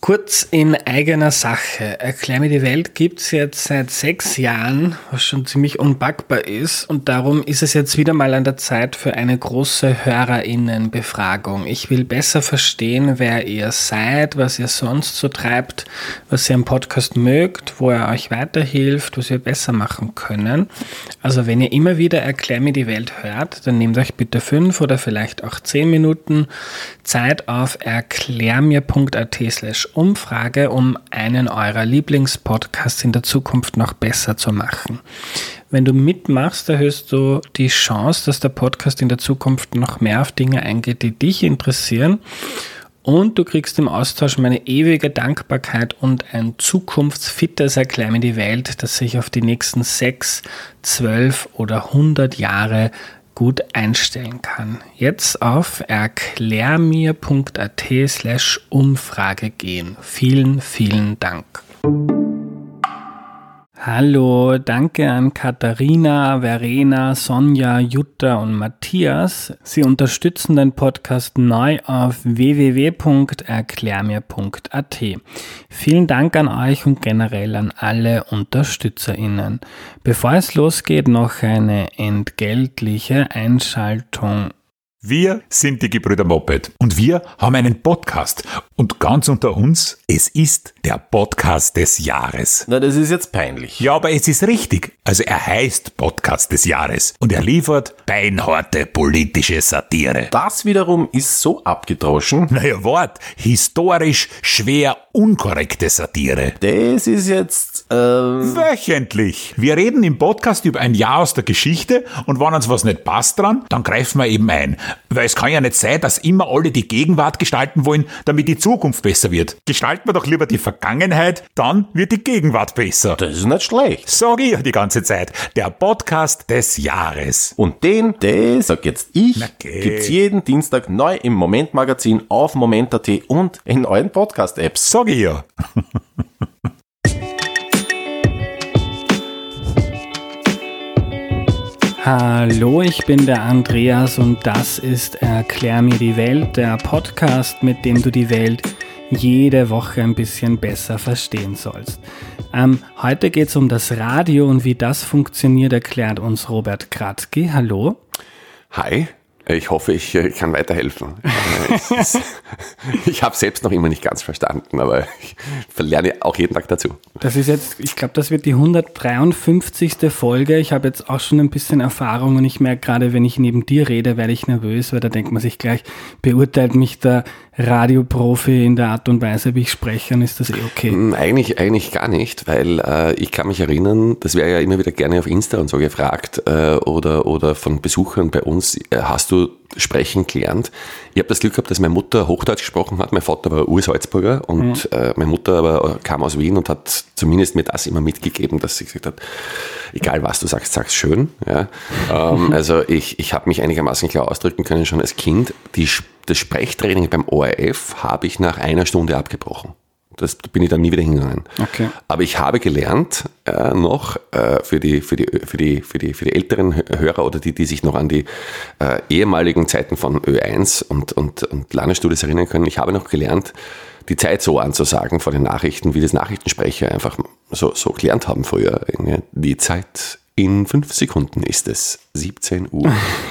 Kurz in eigener Sache. Erklär mir die Welt gibt's jetzt seit 6 Jahren, was schon ziemlich unpackbar ist. Und darum ist es jetzt wieder mal an der Zeit für eine große HörerInnenbefragung. Ich will besser verstehen, wer ihr seid, was ihr sonst so treibt, was ihr am Podcast mögt, wo er euch weiterhilft, was wir besser machen können. Also wenn ihr immer wieder Erklär mir die Welt hört, dann nehmt euch bitte 5 oder vielleicht auch 10 Minuten Zeit auf erklärmir.at/Umfrage, um einen eurer Lieblingspodcasts in der Zukunft noch besser zu machen. Wenn du mitmachst, erhöhst du die Chance, dass der Podcast in der Zukunft noch mehr auf Dinge eingeht, die dich interessieren. Und du kriegst im Austausch meine ewige Dankbarkeit und ein zukunftsfittes Erklär mir die Welt, das sich auf die nächsten 6, 12 oder 100 Jahre gut einstellen kann. Jetzt auf erklärmir.at/Umfrage gehen. Vielen, vielen Dank. Hallo, danke an Katharina, Verena, Sonja, Jutta und Matthias. Sie unterstützen den Podcast neu auf www.erklärmir.at. Vielen Dank an euch und generell an alle UnterstützerInnen. Bevor es losgeht, noch eine entgeltliche Einschaltung. Wir sind die Gebrüder Moped und wir haben einen Podcast. Und ganz unter uns, es ist der Podcast des Jahres. Na, das ist jetzt peinlich. Ja, aber es ist richtig. Also er heißt Podcast des Jahres und er liefert beinharte politische Satire. Das wiederum ist so abgedroschen. Naja, historisch schwer unkorrekte Satire. Das ist jetzt, wöchentlich. Wir reden im Podcast über ein Jahr aus der Geschichte und wenn uns was nicht passt dran, dann greifen wir eben ein. Weil es kann ja nicht sein, dass immer alle die Gegenwart gestalten wollen, damit die Zukunft besser wird. Gestalten wir doch lieber die Vergangenheit, dann wird die Gegenwart besser. das ist nicht schlecht. Sag ich ja die ganze Zeit. Der Podcast des Jahres. Und das sag jetzt ich, Okay. gibt's jeden Dienstag neu im Moment-Magazin auf Moment.at und in euren Podcast-Apps. Sag ich ja. Hallo, ich bin der Andreas und das ist Erklär mir die Welt, der Podcast, mit dem du die Welt jede Woche ein bisschen besser verstehen sollst. Heute geht es um das Radio und wie das funktioniert, erklärt uns Robert Kratzky. Hallo. Hi, ich hoffe, ich kann weiterhelfen. Ich habe selbst noch immer nicht ganz verstanden, aber ich lerne auch jeden Tag dazu. Das ist jetzt, ich glaube, das wird die 153. Folge. Ich habe jetzt auch schon ein bisschen Erfahrung und ich merke gerade, wenn ich neben dir rede, werde ich nervös, weil da denkt man sich gleich, beurteilt mich der Radioprofi in der Art und Weise, wie ich spreche, und ist das okay? Eigentlich gar nicht, weil ich kann mich erinnern, das wäre ja immer wieder gerne auf Insta und so gefragt oder von Besuchern bei uns, hast du sprechen gelernt? Ich habe das Glück gehabt, dass meine Mutter Hochdeutsch gesprochen hat, mein Vater war Ursalzburger und meine Mutter aber kam aus Wien und hat zumindest mir das immer mitgegeben, dass sie gesagt hat, egal was du sagst, sag's schön. Ja. Also ich habe mich einigermaßen klar ausdrücken können schon als Kind. Das Sprechtraining beim ORF habe ich nach 1 Stunde abgebrochen. Da bin ich dann nie wieder hingegangen. Okay. Aber ich habe gelernt noch für die älteren Hörer oder die sich noch an die ehemaligen Zeiten von Ö1 und Landesstudios erinnern können. Ich habe noch gelernt, die Zeit so anzusagen vor den Nachrichten, wie das Nachrichtensprecher einfach so gelernt haben früher. Die Zeit in 5 Sekunden ist es 17 Uhr.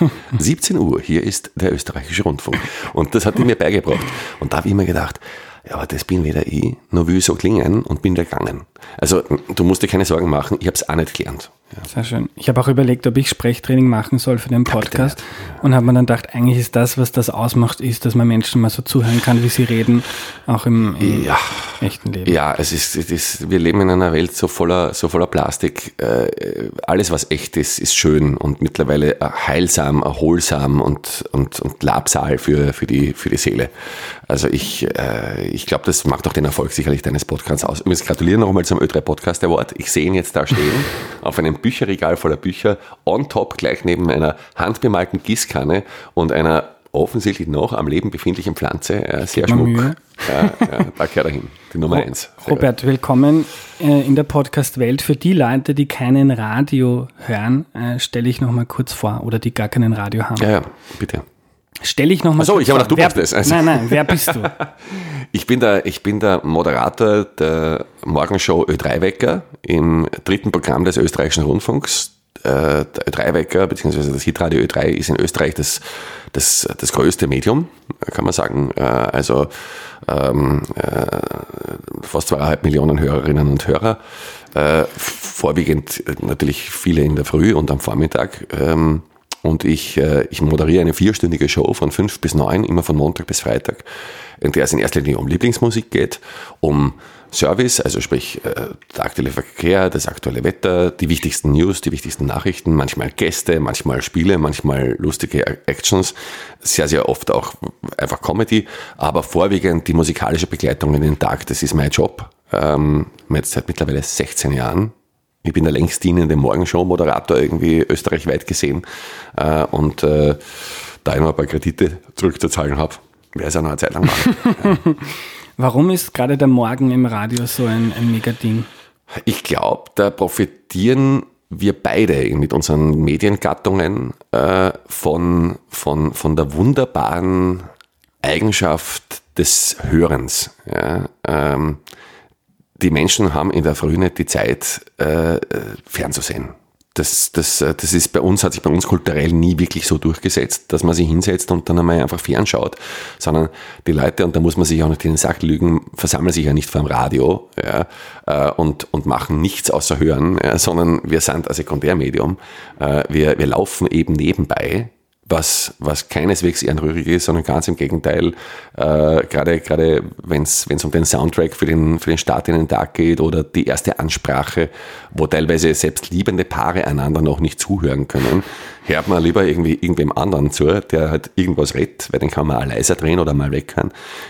17 Uhr, hier ist der österreichische Rundfunk. Und das hat er mir beigebracht. Und da habe ich mir gedacht, ja, aber das bin weder ich, noch will ich so klingen und bin da gegangen. Also du musst dir keine Sorgen machen, ich habe es auch nicht gelernt. Ja. Sehr schön. Ich habe auch überlegt, ob ich Sprechtraining machen soll für den Podcast und habe mir dann gedacht, eigentlich ist das, was das ausmacht, ist, dass man Menschen mal so zuhören kann, wie sie reden, auch im echten Leben. Ja, wir leben in einer Welt so voller Plastik. Alles, was echt ist, ist schön und mittlerweile heilsam, erholsam und Labsal für die Seele. Also ich glaube, das macht auch den Erfolg sicherlich deines Podcasts aus. Übrigens gratuliere nochmal zum Ö3 Podcast Award. Ich sehe ihn jetzt da stehen, auf einem Bücherregal voller Bücher, on top gleich neben einer handbemalten Gießkanne und einer offensichtlich noch am Leben befindlichen Pflanze. Sehr Schmuck. Mühe. Ja, da gehört er hin. Die Nummer 1. Robert, willkommen in der Podcast-Welt. Für die Leute, die keinen Radio hören, stelle ich noch mal kurz vor, oder die gar keinen Radio haben. Ja, bitte. Stell ich nochmal. Achso, ich habe gedacht, du machst das. Also. Nein, wer bist du? Ich bin der Moderator der Morgenshow Ö3-Wecker im 3. Programm des österreichischen Rundfunks. Der Ö3-Wecker, beziehungsweise das Hitradio Ö3 ist in Österreich das größte Medium, kann man sagen. Also fast 2,5 Millionen Hörerinnen und Hörer. Vorwiegend natürlich viele in der Früh und am Vormittag. Und ich moderiere eine 4-stündige Show von 5 bis 9, immer von Montag bis Freitag, in der es in erster Linie um Lieblingsmusik geht, um Service, also sprich der aktuelle Verkehr, das aktuelle Wetter, die wichtigsten News, die wichtigsten Nachrichten, manchmal Gäste, manchmal Spiele, manchmal lustige Actions, sehr, sehr oft auch einfach Comedy, aber vorwiegend die musikalische Begleitung in den Tag, das ist mein Job. Jetzt seit mittlerweile 16 Jahren. Ich bin der längst dienende Morgenshow-Moderator irgendwie österreichweit gesehen und da ich noch ein paar Kredite zurückzuzahlen habe, werde es auch noch eine Zeit lang machen. Ja. Warum ist gerade der Morgen im Radio so ein Mega-Ding? Ich glaube, da profitieren wir beide mit unseren Mediengattungen von der wunderbaren Eigenschaft des Hörens. Ja? Die Menschen haben in der Früh nicht die Zeit, fernzusehen. Das ist bei uns, hat sich bei uns kulturell nie wirklich so durchgesetzt, dass man sich hinsetzt und dann einmal einfach fernschaut, sondern die Leute, und da muss man sich auch nicht in den Sack lügen, versammeln sich ja nicht vor dem Radio, ja, und machen nichts außer hören, ja, sondern wir sind ein Sekundärmedium. Wir laufen eben nebenbei, was keineswegs ehrenrührig ist, sondern ganz im Gegenteil, gerade wenn es um den Soundtrack für den Start in den Tag geht oder die erste Ansprache, wo teilweise selbst liebende Paare einander noch nicht zuhören können, hört man lieber irgendwem anderen zu, der halt irgendwas redet, weil den kann man auch leiser drehen oder mal weghören.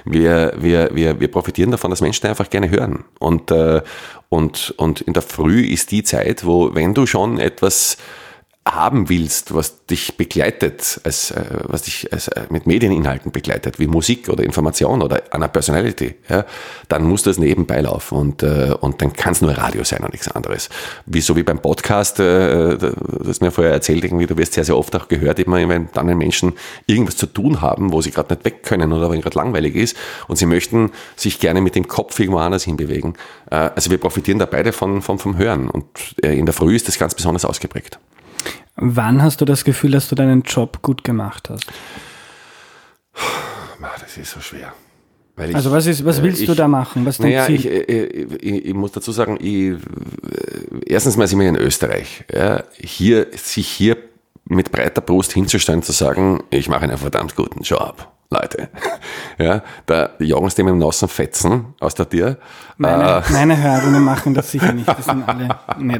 Wir profitieren davon, dass Menschen einfach gerne hören. Und in der Früh ist die Zeit, wo, wenn du schon etwas haben willst, was dich begleitet, was dich mit Medieninhalten begleitet, wie Musik oder Information oder einer Personality, ja, dann muss das nebenbei laufen und dann kann es nur Radio sein und nichts anderes. So wie beim Podcast, du hast mir vorher erzählt, irgendwie, du wirst sehr, sehr oft auch gehört, immer wenn dann Menschen irgendwas zu tun haben, wo sie gerade nicht weg können oder wenn gerade langweilig ist und sie möchten sich gerne mit dem Kopf irgendwo anders hinbewegen. Also wir profitieren da beide vom Hören und in der Früh ist das ganz besonders ausgeprägt. Wann hast du das Gefühl, dass du deinen Job gut gemacht hast? Das ist so schwer. Was willst du da machen? Was dein Ziel? Ich muss dazu sagen, erstens mal sind wir in Österreich. Ja, sich hier mit breiter Brust hinzustellen, zu sagen, ich mache einen verdammt guten Job. Leute, ja, da jagen sie dem im nassen Fetzen aus der Tür. Meine Hörerinnen machen das sicher nicht, das sind alle nett.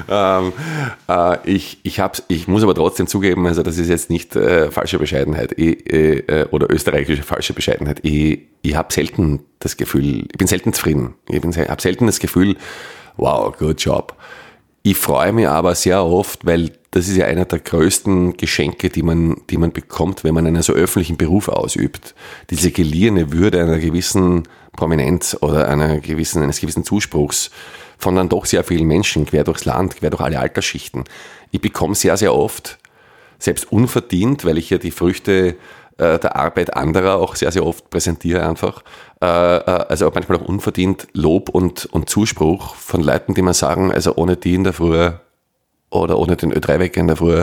Ich muss aber trotzdem zugeben, also das ist jetzt nicht falsche Bescheidenheit oder österreichische falsche Bescheidenheit. Ich habe selten das Gefühl, ich bin selten zufrieden. Ich habe selten das Gefühl, wow, good job. Ich freue mich aber sehr oft, weil das ist ja einer der größten Geschenke, die man bekommt, wenn man einen so öffentlichen Beruf ausübt. Diese geliehene Würde einer gewissen Prominenz oder eines gewissen Zuspruchs von dann doch sehr vielen Menschen, quer durchs Land, quer durch alle Altersschichten. Ich bekomme sehr, sehr oft, selbst unverdient, weil ich ja die Früchte der Arbeit anderer auch sehr, sehr oft präsentiere einfach, also auch manchmal auch unverdient Lob und Zuspruch von Leuten, die mir sagen, also ohne die in der Früh oder ohne den Ö3-Wecker in der Früh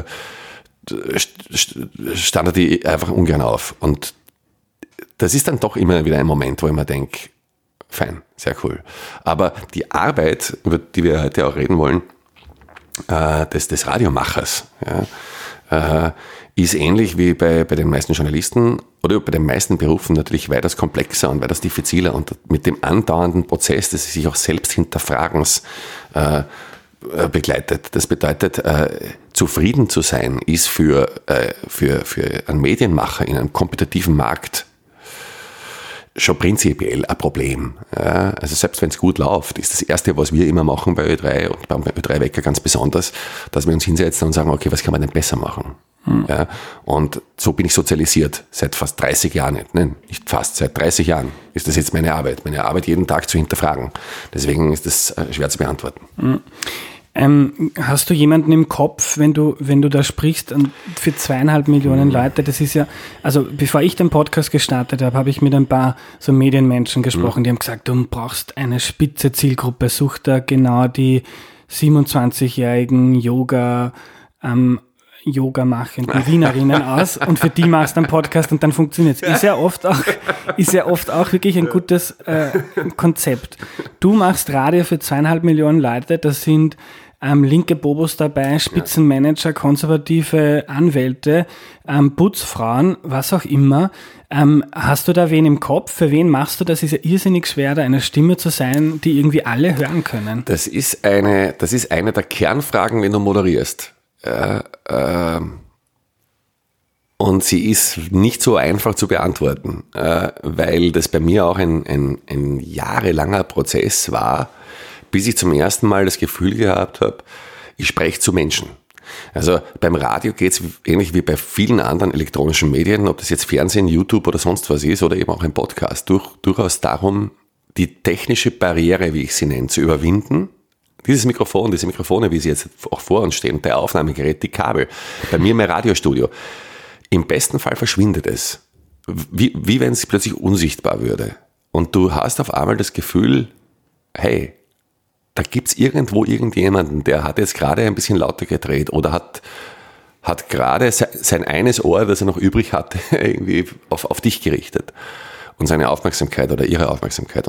stand die einfach ungern auf. Und das ist dann doch immer wieder ein Moment, wo ich mir denke, fein, sehr cool. Aber die Arbeit, über die wir heute auch reden wollen, des Radiomachers, ja, ist ähnlich wie bei den meisten Journalisten oder bei den meisten Berufen natürlich weitaus komplexer und weitaus diffiziler und mit dem andauernden Prozess des sich auch selbst Hinterfragens begleitet. Das bedeutet, zufrieden zu sein ist für einen Medienmacher in einem kompetitiven Markt schon prinzipiell ein Problem. Ja, also selbst wenn es gut läuft, ist das Erste, was wir immer machen bei Ö3 und beim Ö3-Wecker ganz besonders, dass wir uns hinsetzen und sagen, okay, was kann man denn besser machen? Ja, und so bin ich sozialisiert, seit fast 30 Jahren, nicht fast, seit 30 Jahren ist das jetzt meine Arbeit jeden Tag zu hinterfragen. Deswegen ist das schwer zu beantworten. Hast du jemanden im Kopf, wenn du da sprichst für 2,5 Millionen Leute? Das ist ja, also bevor ich den Podcast gestartet habe ich mit ein paar so Medienmenschen gesprochen, die haben gesagt, du brauchst eine spitze Zielgruppe, such da genau die 27-jährigen Yoga-machenden Wienerinnen aus und für die machst du einen Podcast und dann funktioniert es. Ist ja oft auch wirklich ein gutes Konzept. Du machst Radio für 2,5 Millionen Leute, das sind linke Bobos dabei, Spitzenmanager, konservative Anwälte, Putzfrauen, was auch immer. Hast du da wen im Kopf? Für wen machst du das? Ist ja irrsinnig schwer, da eine Stimme zu sein, die irgendwie alle hören können. Das ist eine der Kernfragen, wenn du moderierst. Und sie ist nicht so einfach zu beantworten, weil das bei mir auch ein jahrelanger Prozess war, bis ich zum ersten Mal das Gefühl gehabt habe, ich spreche zu Menschen. Also beim Radio geht es ähnlich wie bei vielen anderen elektronischen Medien, ob das jetzt Fernsehen, YouTube oder sonst was ist oder eben auch ein Podcast, durchaus darum, die technische Barriere, wie ich sie nenne, zu überwinden. Diese Mikrofone, wie sie jetzt auch vor uns stehen, der Aufnahmegerät, die Kabel, bei mir mein Radiostudio, im besten Fall verschwindet es. Wie wenn es plötzlich unsichtbar würde. Und du hast auf einmal das Gefühl, hey, da gibt's irgendwo irgendjemanden, der hat jetzt gerade ein bisschen lauter gedreht oder hat gerade sein eines Ohr, das er noch übrig hatte, irgendwie auf dich gerichtet. Und seine Aufmerksamkeit oder ihre Aufmerksamkeit.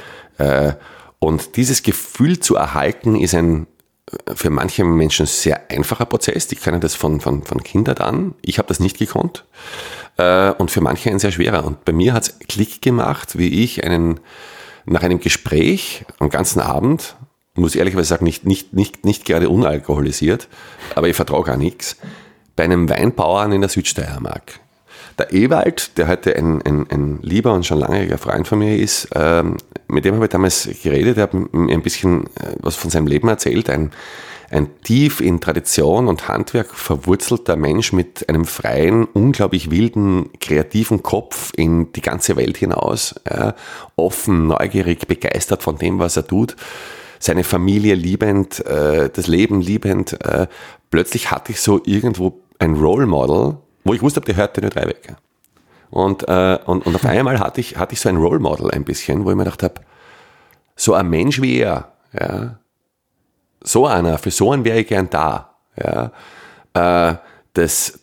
Und dieses Gefühl zu erhalten, ist ein für manche Menschen sehr einfacher Prozess. Die können das von Kindheit an. Ich habe das nicht gekonnt. Und für manche ein sehr schwerer. Und bei mir hat es Klick gemacht, wie ich nach einem Gespräch am ganzen Abend, muss ehrlicherweise sagen, nicht gerade unalkoholisiert, aber ich vertraue gar nichts, bei einem Weinbauern in der Südsteiermark. Der Ewald, der heute ein lieber und schon langjähriger Freund von mir ist, mit dem habe ich damals geredet, der hat mir ein bisschen was von seinem Leben erzählt, ein tief in Tradition und Handwerk verwurzelter Mensch mit einem freien, unglaublich wilden, kreativen Kopf in die ganze Welt hinaus, offen, neugierig, begeistert von dem, was er tut, seine Familie liebend, das Leben liebend. Plötzlich hatte ich so irgendwo ein Role Model, wo ich wusste, der hört den 03 weg. Und auf einmal hatte ich so ein Role Model ein bisschen, wo ich mir gedacht habe, so ein Mensch wie er, ja, für so einen wäre ich gern da. Ja, das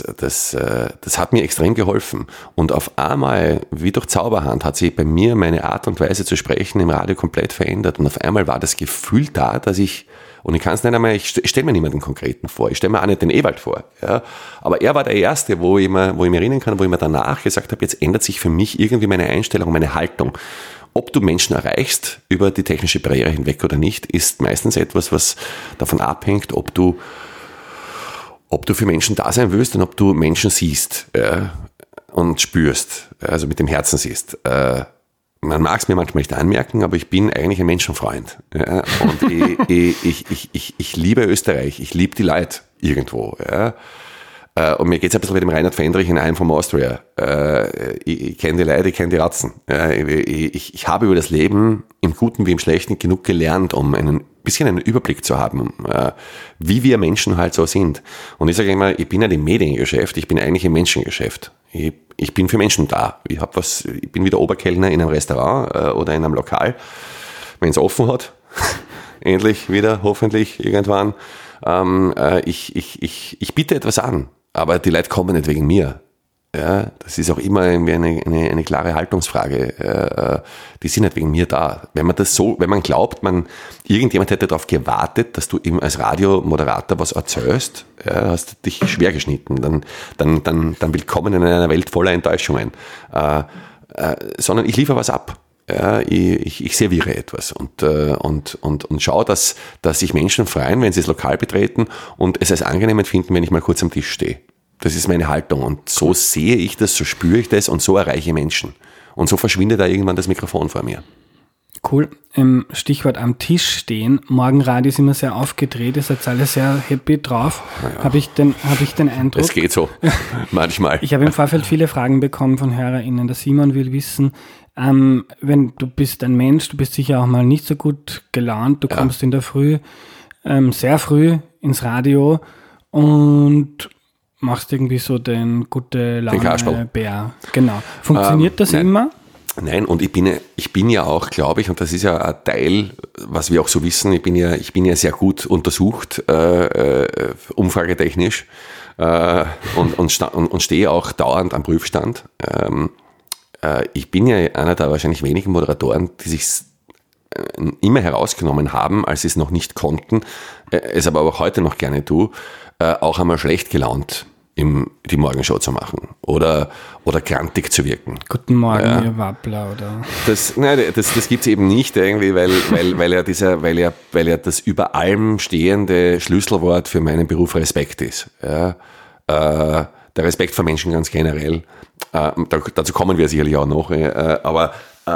hat mir extrem geholfen. Und auf einmal, wie durch Zauberhand, hat sich bei mir meine Art und Weise zu sprechen im Radio komplett verändert. Und auf einmal war das Gefühl da, dass ich kann es nicht einmal, ich stelle mir niemanden Konkreten vor, ich stelle mir auch nicht den Ewald vor. Ja. Aber er war der Erste, wo ich mich erinnern kann, wo ich mir danach gesagt habe, jetzt ändert sich für mich irgendwie meine Einstellung, meine Haltung. Ob du Menschen erreichst über die technische Barriere hinweg oder nicht, ist meistens etwas, was davon abhängt, ob du für Menschen da sein willst und ob du Menschen siehst und spürst, also mit dem Herzen siehst. Man mag es mir manchmal nicht anmerken, aber ich bin eigentlich ein Menschenfreund. Ja? Und ich liebe Österreich, ich liebe die Leute irgendwo. Ja? Und mir geht es ein bisschen wie dem Reinhard Fendrich in I'm from Austria. Ich kenne die Leute, ich kenne die Ratzen. Ich habe über das Leben, im Guten wie im Schlechten, genug gelernt, um ein bisschen einen Überblick zu haben, wie wir Menschen halt so sind. Und ich sage immer, ich bin nicht im Mediengeschäft, ich bin eigentlich im Menschengeschäft. Ich bin für Menschen da. Ich bin wieder Oberkellner in einem Restaurant oder in einem Lokal, wenn es offen hat. Endlich wieder, hoffentlich irgendwann. Ich biete etwas an, aber die Leute kommen nicht wegen mir. Ja, das ist auch immer irgendwie eine klare Haltungsfrage. Die sind nicht wegen mir da. Wenn man glaubt, irgendjemand hätte darauf gewartet, dass du ihm als Radiomoderator was erzählst, ja, hast du dich schwer geschnitten. Dann willkommen in einer Welt voller Enttäuschungen. Sondern ich liefere was ab. Ja, ich serviere etwas und schaue, dass sich Menschen freuen, wenn sie das Lokal betreten und es als angenehm empfinden, wenn ich mal kurz am Tisch stehe. Das ist meine Haltung und so sehe ich das, so spüre ich das und so erreiche ich Menschen. Und so verschwindet da irgendwann das Mikrofon vor mir. Cool. Stichwort am Tisch stehen. Morgenradio ist immer sehr aufgedreht, ihr seid alle sehr happy drauf. Ja. Habe ich den Eindruck. Es geht so, manchmal. Ich habe im Vorfeld viele Fragen bekommen von HörerInnen. Der Simon will wissen, wenn du bist ein Mensch, du bist sicher auch mal nicht so gut gelaunt, du kommst in der Früh sehr früh ins Radio und machst irgendwie so den gute Laune-Bär. Genau. Funktioniert das immer? Nein, und ich bin ja auch, glaube ich, und das ist ja ein Teil, was wir auch so wissen, ich bin ja sehr gut untersucht, umfragetechnisch, und stehe auch dauernd am Prüfstand. Ich bin ja einer der wahrscheinlich wenigen Moderatoren, die sich immer herausgenommen haben, als sie es noch nicht konnten, es aber auch heute noch gerne tue, auch einmal schlecht gelaunt die Morgenshow zu machen oder grantig zu wirken. Guten Morgen, ihr Wappler, oder? Das gibt es eben nicht irgendwie, weil ja das über allem stehende Schlüsselwort für meinen Beruf Respekt ist. Ja? Der Respekt vor Menschen ganz generell. Dazu kommen wir sicherlich auch noch. Aber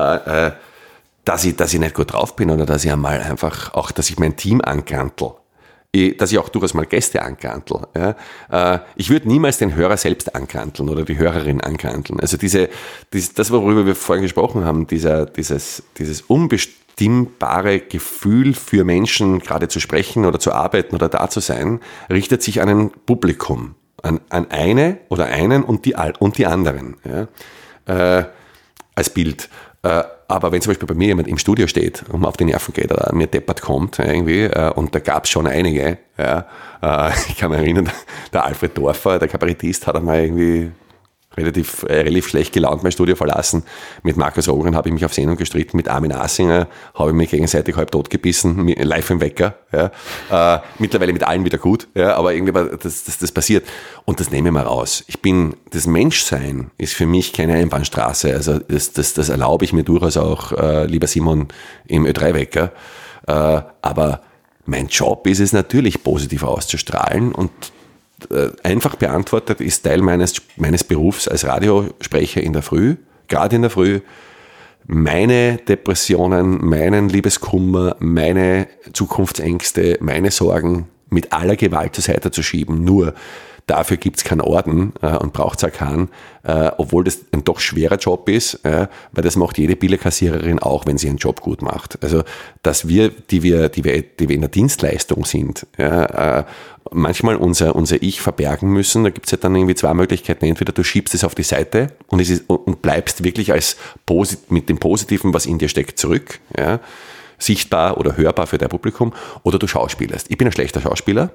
dass ich nicht gut drauf bin oder dass ich einmal einfach auch, dass ich mein Team angrantel, dass ich auch durchaus mal Gäste angrantel. Ja. Ich würde niemals den Hörer selbst angranteln oder die Hörerin angranteln. Also das, worüber wir vorhin gesprochen haben, dieses unbestimmbare Gefühl für Menschen, gerade zu sprechen oder zu arbeiten oder da zu sein, richtet sich an ein Publikum, an eine oder einen und die anderen, ja. Als Bild. Aber wenn zum Beispiel bei mir jemand im Studio steht und auf die Nerven geht oder mir deppert kommt irgendwie, und da gab es schon einige, ja, ich kann mich erinnern, der Alfred Dorfer, der Kabarettist, hat einmal irgendwie relativ schlecht gelaunt mein Studio verlassen. Mit Markus Rogren habe ich mich auf Sendung gestritten, mit Armin Asinger habe ich mich gegenseitig halb tot gebissen, live im Wecker. Ja. Mittlerweile mit allen wieder gut, ja, aber irgendwie das passiert. Und das nehme ich mal raus. Das Menschsein ist für mich keine Einbahnstraße. Also das erlaube ich mir durchaus auch, lieber Simon, im Ö3-Wecker. Aber mein Job ist es natürlich, positiv auszustrahlen, und einfach beantwortet ist Teil meines Berufs als Radiosprecher in der Früh, gerade in der Früh, meine Depressionen, meinen Liebeskummer, meine Zukunftsängste, meine Sorgen mit aller Gewalt zur Seite zu schieben. Nur dafür gibt es keinen Orden und braucht es auch keinen, obwohl das ein doch schwerer Job ist, weil das macht jede Billerkassiererin auch, wenn sie ihren Job gut macht. Also, dass wir, die wir in der Dienstleistung sind, manchmal unser Ich verbergen müssen. Da gibt es ja dann irgendwie zwei Möglichkeiten. Entweder du schiebst es auf die Seite und bleibst wirklich mit dem Positiven, was in dir steckt, zurück, ja, sichtbar oder hörbar für dein Publikum, oder du schauspielerst. Ich bin ein schlechter Schauspieler.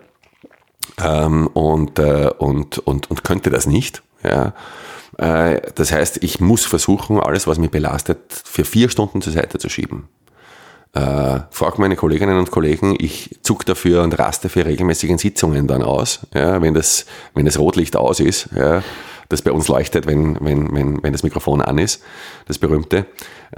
Und könnte das nicht. Ja. Das heißt, ich muss versuchen, alles, was mich belastet, für 4 Stunden zur Seite zu schieben. Frag meine Kolleginnen und Kollegen, ich zuck dafür und raste für regelmäßigen Sitzungen dann aus, ja, wenn das Rotlicht aus ist, ja, das bei uns leuchtet, wenn das Mikrofon an ist, das berühmte.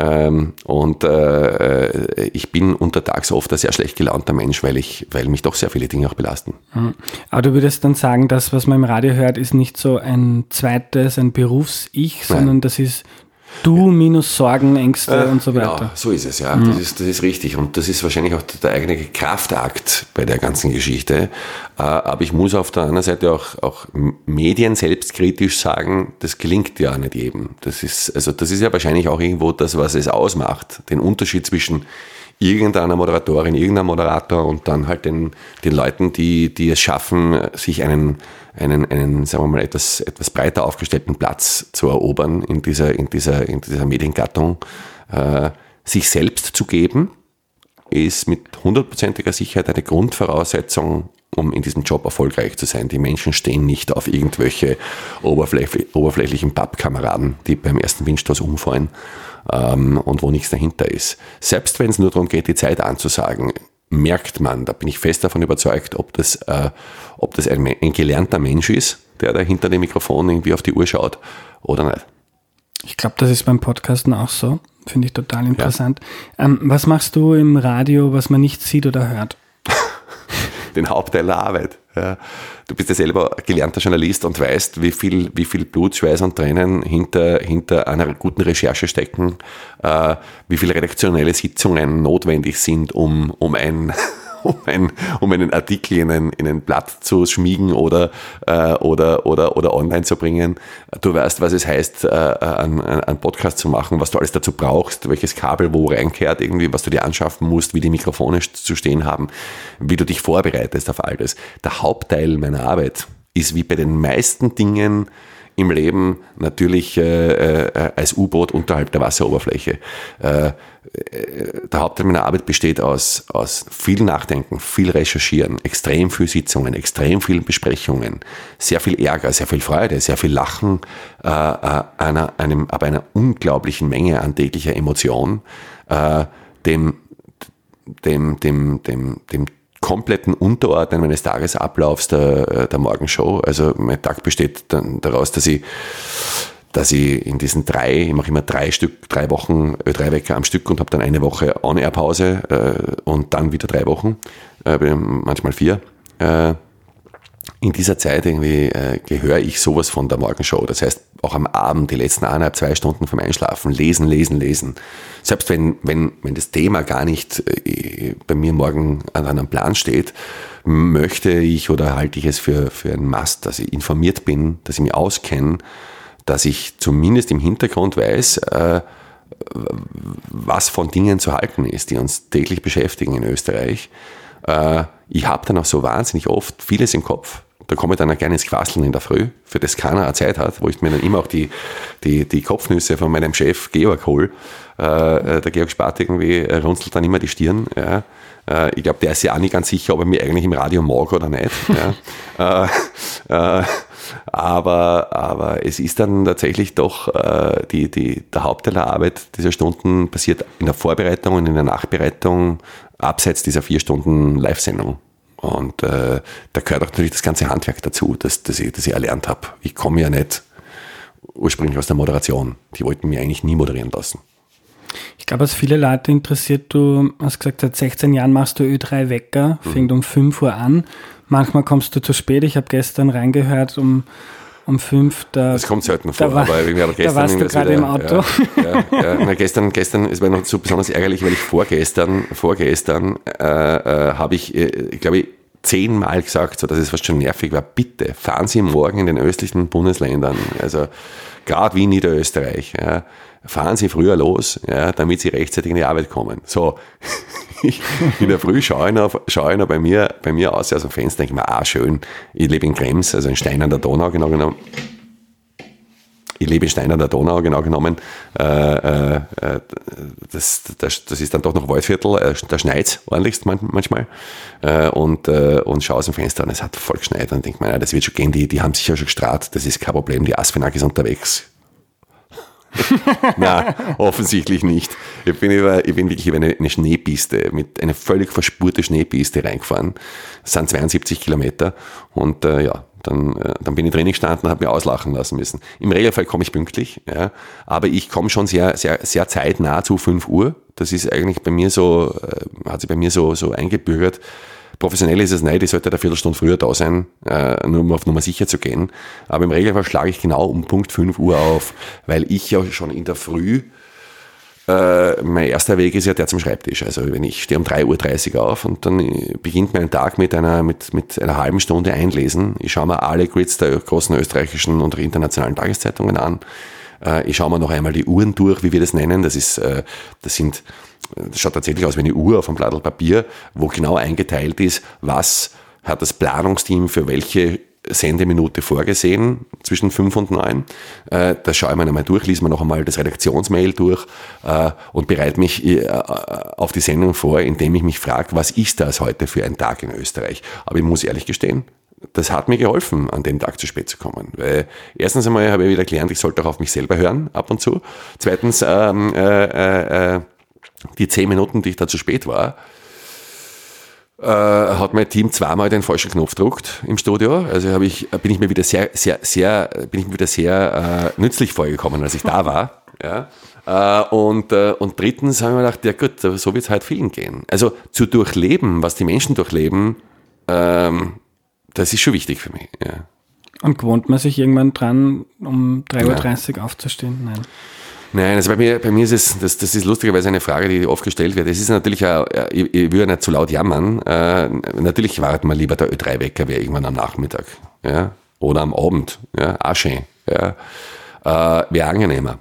Ich bin untertags oft ein sehr schlecht gelaunter Mensch, weil mich doch sehr viele Dinge auch belasten. Aber du würdest dann sagen, das, was man im Radio hört, ist nicht so ein Berufs-Ich, sondern das ist du minus Sorgen, Ängste und so weiter. Genau, so ist es, ja. Das ist richtig. Und das ist wahrscheinlich auch der eigene Kraftakt bei der ganzen Geschichte. Aber ich muss auf der anderen Seite auch Medien selbstkritisch sagen, das gelingt ja nicht jedem. Das ist ja wahrscheinlich auch irgendwo das, was es ausmacht. Den Unterschied zwischen irgendeiner Moderatorin, irgendeinem Moderator und dann halt den Leuten, die es schaffen, sich einen, sagen wir mal, etwas breiter aufgestellten Platz zu erobern in dieser Mediengattung. Sich selbst zu geben, ist mit 100%iger Sicherheit eine Grundvoraussetzung, um in diesem Job erfolgreich zu sein. Die Menschen stehen nicht auf irgendwelche oberflächlichen Pappkameraden, die beim ersten Windstoß umfallen, und wo nichts dahinter ist. Selbst wenn es nur darum geht, die Zeit anzusagen, merkt man, da bin ich fest davon überzeugt, ob das ein gelernter Mensch ist, der da hinter dem Mikrofon irgendwie auf die Uhr schaut oder nicht. Ich glaube, das ist beim Podcasten auch so. Finde ich total interessant. Ja. Was machst du im Radio, was man nicht sieht oder hört? Den Hauptteil der Arbeit. Ja. Du bist ja selber gelernter Journalist und weißt, wie viel Blut, Schweiß und Tränen hinter einer guten Recherche stecken, wie viele redaktionelle Sitzungen notwendig sind, um ein um einen Artikel in ein Blatt zu schmiegen oder online zu bringen. Du weißt, was es heißt, einen Podcast zu machen, was du alles dazu brauchst, welches Kabel wo reinkehrt, irgendwie, was du dir anschaffen musst, wie die Mikrofone zu stehen haben, wie du dich vorbereitest auf all das. Der Hauptteil meiner Arbeit ist wie bei den meisten Dingen im Leben natürlich als U-Boot unterhalb der Wasseroberfläche. Der Hauptteil meiner Arbeit besteht aus viel Nachdenken, viel Recherchieren, extrem viel Sitzungen, extrem vielen Besprechungen, sehr viel Ärger, sehr viel Freude, sehr viel Lachen, aber einer unglaublichen Menge an täglicher Emotion, dem kompletten Unterordnen meines Tagesablaufs der Morgenshow. Also mein Tag besteht dann daraus, dass ich in diesen ich mache immer 3 Wochen Ö3-Wecker am Stück und habe dann eine Woche On-Air-Pause und dann wieder 3 Wochen, manchmal 4. In dieser Zeit irgendwie gehöre ich sowas von der Morgenshow. Das heißt, auch am Abend, die letzten 1,5, 2 Stunden vom Einschlafen, lesen. Selbst wenn das Thema gar nicht bei mir morgen an einem Plan steht, möchte ich oder halte ich es für ein Must, dass ich informiert bin, dass ich mich auskenne, dass ich zumindest im Hintergrund weiß, was von Dingen zu halten ist, die uns täglich beschäftigen in Österreich. Ich habe dann auch so wahnsinnig oft vieles im Kopf. Da komme ich dann gerne ins Quasseln in der Früh, für das keiner eine Zeit hat, wo ich mir dann immer auch die Kopfnüsse von meinem Chef Georg hole. Der Georg Spart irgendwie runzelt dann immer die Stirn. Ja. Ich glaube, der ist ja auch nicht ganz sicher, ob er mich eigentlich im Radio mag oder nicht. Ja. Aber es ist dann tatsächlich doch der Hauptteil der Arbeit dieser Stunden passiert in der Vorbereitung und in der Nachbereitung abseits dieser 4 Stunden Live-Sendung. Und da gehört auch natürlich das ganze Handwerk dazu, das ich erlernt habe. Ich komme ja nicht ursprünglich aus der Moderation. Die wollten mich eigentlich nie moderieren lassen. Ich glaube, was viele Leute interessiert, du hast gesagt, seit 16 Jahren machst du Ö3-Wecker, fängt um 5 Uhr an. Manchmal kommst du zu spät. Ich habe gestern reingehört um 5. Das kommt selten vor, aber gestern da warst du gerade im Auto. Ja. Gestern, es war noch so besonders ärgerlich, weil ich vorgestern habe ich, glaube ich, 10-mal gesagt, so dass es fast schon nervig war, bitte fahren Sie morgen in den östlichen Bundesländern, also gerade wie Niederösterreich, ja, fahren Sie früher los, ja, damit Sie rechtzeitig in die Arbeit kommen. So, in der Früh schaue ich noch bei mir aus dem Fenster, denke ich mir, schön, ich lebe in Krems, also in Stein an der Donau genau genommen. Das ist dann doch noch Waldviertel, da schneit's ordentlichst manchmal. Und schaue aus dem Fenster und es hat voll geschneit und denke mir, das wird schon gehen, die haben sicher schon gestrahlt, das ist kein Problem, die Asfinag ist unterwegs. Nein, offensichtlich nicht. Ich bin wirklich über eine Schneepiste, eine völlig verspurte Schneepiste reingefahren. Das sind 72 Kilometer und dann bin ich drin gestanden und habe mich auslachen lassen müssen. Im Regelfall komme ich pünktlich, ja, aber ich komme schon sehr, sehr, sehr zeitnah zu 5 Uhr. Das ist eigentlich bei mir so, hat sich bei mir so eingebürgert. Professionell ist es nicht, ich sollte eine Viertelstunde früher da sein, nur um auf Nummer sicher zu gehen. Aber im Regelfall schlage ich genau um Punkt 5 Uhr auf, weil ich ja schon in der Früh, mein erster Weg ist ja der zum Schreibtisch. Also ich stehe um 3:30 Uhr auf und dann beginnt mein Tag mit einer halben Stunde Einlesen. Ich schaue mir alle Grids der großen österreichischen und internationalen Tageszeitungen an. Ich schaue mir noch einmal die Uhren durch, wie wir das nennen. Das schaut tatsächlich aus wie eine Uhr auf einem Blatt Papier, wo genau eingeteilt ist, was hat das Planungsteam für welche Sendeminute vorgesehen, zwischen 5 und 9. Das schaue ich mir einmal durch, lese mir noch einmal das Redaktionsmail durch und bereite mich auf die Sendung vor, indem ich mich frage, was ist das heute für ein Tag in Österreich? Aber ich muss ehrlich gestehen, das hat mir geholfen, an dem Tag zu spät zu kommen. Weil erstens einmal habe ich wieder gelernt, ich sollte auch auf mich selber hören, ab und zu. Zweitens, die 10 Minuten, die ich da zu spät war, hat mein Team 2-mal den falschen Knopf gedrückt im Studio. Also bin ich mir wieder sehr nützlich vorgekommen, als ich da war. Ja. Und drittens habe ich mir gedacht, ja gut, so wird es halt vielen gehen. Also zu durchleben, was die Menschen durchleben, das ist schon wichtig für mich. Ja. Und gewohnt man sich irgendwann dran, um 3:30 Uhr aufzustehen? Nein. Nein, also bei mir ist es, das ist lustigerweise eine Frage, die oft gestellt wird. Es ist natürlich, ich will ja nicht zu laut jammern, natürlich wartet man lieber der Ö3-Wecker wäre irgendwann am Nachmittag, ja, oder am Abend, ja, auch schön, ja, wäre angenehmer.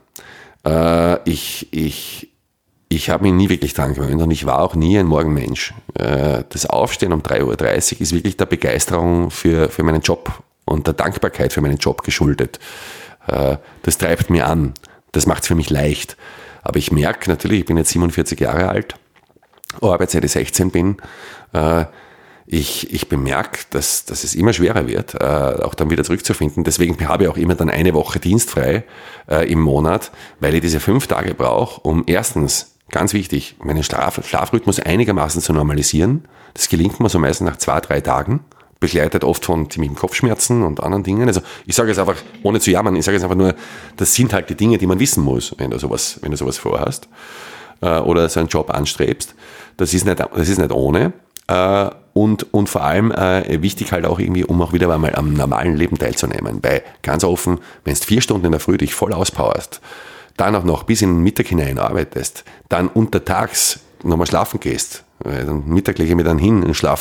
Ich habe mich nie wirklich dran gewöhnt und ich war auch nie ein Morgenmensch. Das Aufstehen um 3:30 Uhr ist wirklich der Begeisterung für meinen Job und der Dankbarkeit für meinen Job geschuldet. Das treibt mir an. Das macht es für mich leicht. Aber ich merke natürlich, ich bin jetzt 47 Jahre alt, arbeite seit ich 16 bin. Ich bemerke, dass es immer schwerer wird, auch dann wieder zurückzufinden. Deswegen habe ich auch immer dann eine Woche dienstfrei im Monat, weil ich diese 5 Tage brauche, um erstens, ganz wichtig, meinen Schlafrhythmus einigermaßen zu normalisieren. Das gelingt mir so meistens nach 2-3 Tagen. Begleitet oft von ziemlichen Kopfschmerzen und anderen Dingen. Also ich sage es einfach, ohne zu jammern, ich sage es einfach nur, das sind halt die Dinge, die man wissen muss, wenn du sowas vorhast oder so einen Job anstrebst. Das ist nicht ohne. Und vor allem wichtig halt auch irgendwie, um auch wieder einmal am normalen Leben teilzunehmen. Weil ganz offen, wenn du 4 Stunden in der Früh dich voll auspowerst, dann auch noch bis in den Mittag hinein arbeitest, dann untertags nochmal schlafen gehst, dann Mittag lege ich mich dann hin und schlaf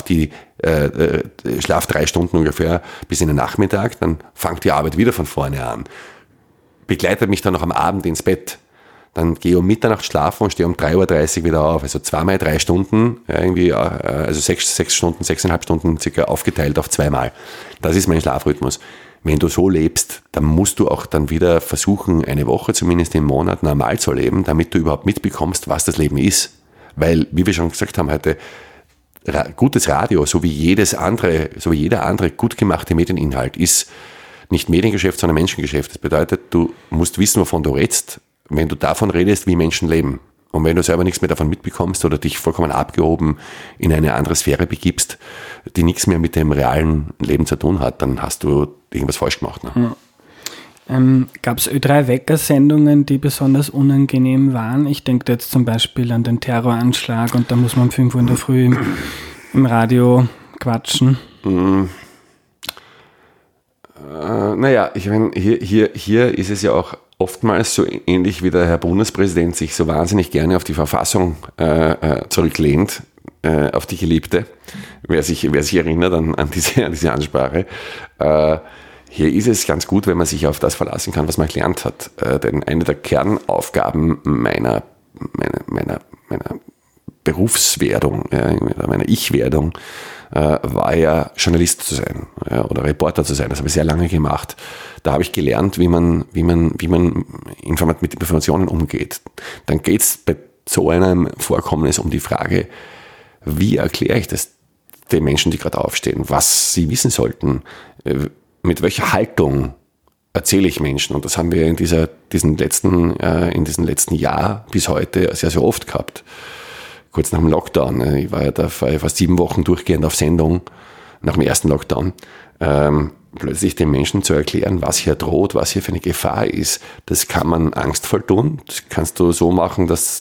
3 Stunden ungefähr bis in den Nachmittag, dann fängt die Arbeit wieder von vorne an. Begleitet mich dann noch am Abend ins Bett. Dann gehe ich um Mitternacht schlafen und stehe um 3:30 Uhr wieder auf. Also 2 mal 3 Stunden, also 6 Stunden, 6,5 Stunden circa aufgeteilt auf 2 Mal. Das ist mein Schlafrhythmus. Wenn du so lebst, dann musst du auch dann wieder versuchen, eine Woche zumindest im Monat normal zu leben, damit du überhaupt mitbekommst, was das Leben ist. Weil, wie wir schon gesagt haben heute, gutes Radio, so wie jeder andere gut gemachte Medieninhalt, ist nicht Mediengeschäft, sondern Menschengeschäft. Das bedeutet, du musst wissen, wovon du redest, wenn du davon redest, wie Menschen leben. Und wenn du selber nichts mehr davon mitbekommst oder dich vollkommen abgehoben in eine andere Sphäre begibst, die nichts mehr mit dem realen Leben zu tun hat, dann hast du irgendwas falsch gemacht. Ne? Ja. Gab es Ö3-Wecker-Sendungen, die besonders unangenehm waren? Ich denke jetzt zum Beispiel an den Terroranschlag und da muss man um 5 Uhr in der Früh im Radio quatschen. Naja, ich meine, hier ist es ja auch oftmals so ähnlich wie der Herr Bundespräsident sich so wahnsinnig gerne auf die Verfassung zurücklehnt, auf die Geliebte. Wer sich erinnert an diese Ansprache. Hier ist es ganz gut, wenn man sich auf das verlassen kann, was man gelernt hat. Denn eine der Kernaufgaben meiner Berufswerdung, meiner Ich-Werdung, war ja Journalist zu sein oder Reporter zu sein. Das habe ich sehr lange gemacht. Da habe ich gelernt, wie man mit Informationen umgeht. Dann geht es bei so einem Vorkommnis um die Frage, wie erkläre ich das den Menschen, die gerade aufstehen, was sie wissen sollten, mit welcher Haltung erzähle ich Menschen. Und das haben wir in diesem letzten Jahr bis heute sehr, sehr oft gehabt. Kurz nach dem Lockdown. Ich war ja da fast 7 Wochen durchgehend auf Sendung nach dem ersten Lockdown. Plötzlich den Menschen zu erklären, was hier droht, was hier für eine Gefahr ist, das kann man angstvoll tun. Das kannst du so machen, dass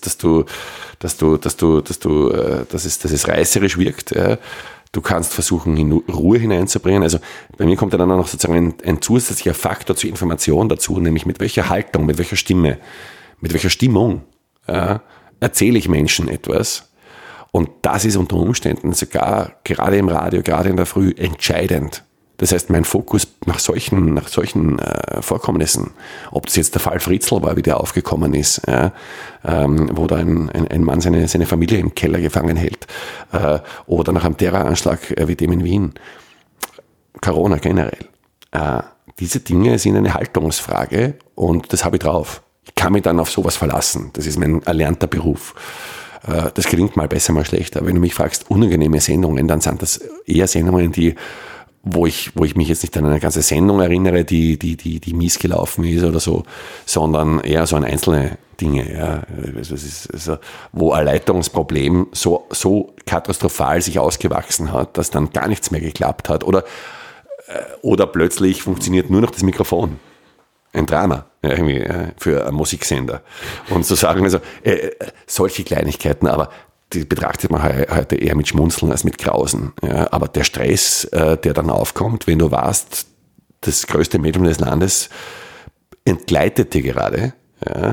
es reißerisch wirkt. Du kannst versuchen, Ruhe hineinzubringen. Also bei mir kommt dann auch noch sozusagen ein zusätzlicher Faktor zur Information dazu, nämlich mit welcher Haltung, mit welcher Stimme, mit welcher Stimmung erzähle ich Menschen etwas. Und das ist unter Umständen sogar gerade im Radio, gerade in der Früh entscheidend. Das heißt, mein Fokus nach solchen Vorkommnissen, ob das jetzt der Fall Fritzl war, wie der aufgekommen ist, wo da ein Mann seine Familie im Keller gefangen hält, oder nach einem Terroranschlag wie dem in Wien, Corona generell. Diese Dinge sind eine Haltungsfrage und das habe ich drauf. Ich kann mich dann auf sowas verlassen. Das ist mein erlernter Beruf. Das gelingt mal besser, mal schlechter. Wenn du mich fragst, unangenehme Sendungen, dann sind das eher Sendungen, wo ich mich jetzt nicht an eine ganze Sendung erinnere, die mies gelaufen ist oder so, sondern eher so an einzelne Dinge, ja. Das ist also, wo ein Leitungsproblem so katastrophal sich ausgewachsen hat, dass dann gar nichts mehr geklappt hat oder plötzlich funktioniert nur noch das Mikrofon. Ein Drama, irgendwie, für einen Musiksender. Und zu sagen, also, solche Kleinigkeiten, aber die betrachtet man heute eher mit Schmunzeln als mit Grausen. Ja, aber der Stress, der dann aufkommt, wenn du weißt, das größte Medium des Landes entgleitet dir gerade, ja,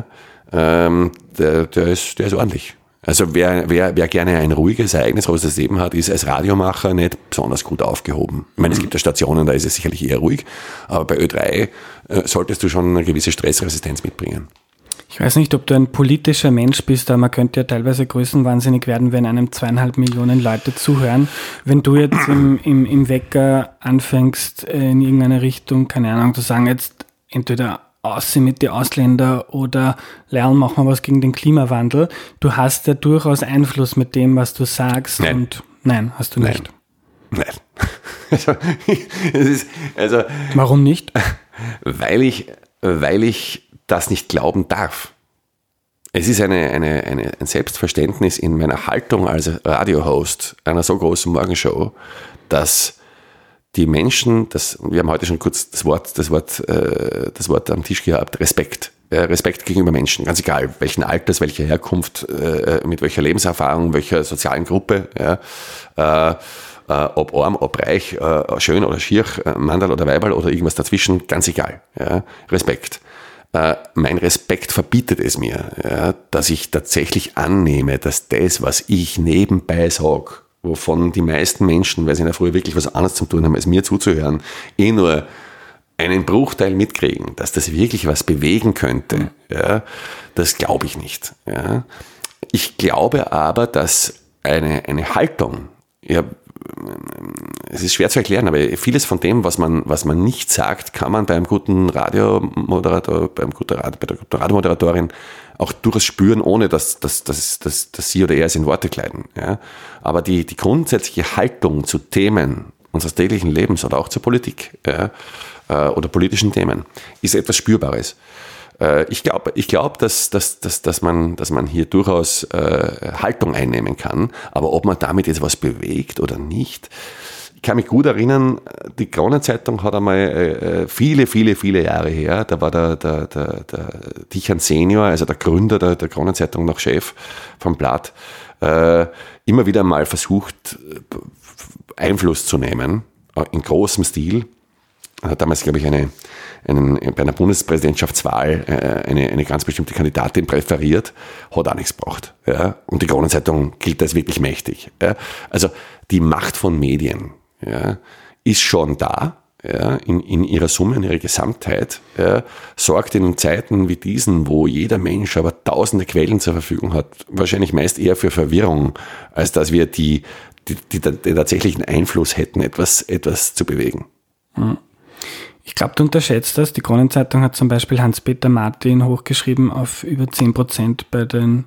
der ist ordentlich. Also wer gerne ein ruhiges, ereignisreiches Leben hat, ist als Radiomacher nicht besonders gut aufgehoben. Ich meine, es gibt ja Stationen, da ist es sicherlich eher ruhig, aber bei Ö3 solltest du schon eine gewisse Stressresistenz mitbringen. Ich weiß nicht, ob du ein politischer Mensch bist, aber man könnte ja teilweise größenwahnsinnig werden, wenn einem 2,5 Millionen Leute zuhören. Wenn du jetzt im Wecker anfängst, in irgendeine Richtung, keine Ahnung, zu sagen, jetzt entweder aussehen mit den Ausländern oder lernen, machen wir was gegen den Klimawandel. Du hast ja durchaus Einfluss mit dem, was du sagst. Nein. Und nein, hast du nicht. Nein. Warum nicht? Weil ich das nicht glauben darf. Es ist ein Selbstverständnis in meiner Haltung als Radiohost einer so großen Morgenshow, dass die Menschen, wir haben heute schon kurz das Wort am Tisch gehabt, Respekt. Respekt gegenüber Menschen, ganz egal, welchen Alters, welcher Herkunft, mit welcher Lebenserfahrung, welcher sozialen Gruppe, ob arm, ob reich, schön oder schier, Mandal oder Weiberl oder irgendwas dazwischen, ganz egal. Ja. Respekt. Mein Respekt verbietet es mir, dass ich tatsächlich annehme, dass das, was ich nebenbei sage, wovon die meisten Menschen, weil sie in der Früh wirklich was anderes zu tun haben, als mir zuzuhören, nur einen Bruchteil mitkriegen, dass das wirklich was bewegen könnte, das glaube ich nicht. Ja. Ich glaube aber, dass eine Haltung, es ist schwer zu erklären, aber vieles von dem, was man nicht sagt, kann man beim guten Radiomoderator, bei der guten Radiomoderatorin auch durchaus spüren, ohne dass sie oder er es in Worte kleiden. Ja. Aber die grundsätzliche Haltung zu Themen unseres täglichen Lebens oder auch zur Politik oder politischen Themen ist etwas Spürbares. Ich glaube, dass man hier durchaus Haltung einnehmen kann, aber ob man damit jetzt was bewegt oder nicht. Ich kann mich gut erinnern, die Kronenzeitung hat einmal viele Jahre her, da war der Dichern Senior, also der Gründer der Kronenzeitung, noch Chef vom Blatt, immer wieder mal versucht, Einfluss zu nehmen, in großem Stil. Er hat damals, glaube ich, bei einer Bundespräsidentschaftswahl eine ganz bestimmte Kandidatin präferiert, hat auch nichts gebracht. Ja? Und die Kronenzeitung gilt als wirklich mächtig. Ja? Also die Macht von Medien ist schon da, in ihrer Summe, in ihrer Gesamtheit, sorgt in Zeiten wie diesen, wo jeder Mensch aber tausende Quellen zur Verfügung hat, wahrscheinlich meist eher für Verwirrung, als dass wir den tatsächlichen Einfluss hätten, etwas zu bewegen. Ich glaube, du unterschätzt das. Die Kronenzeitung hat zum Beispiel Hans-Peter Martin hochgeschrieben auf über 10% bei den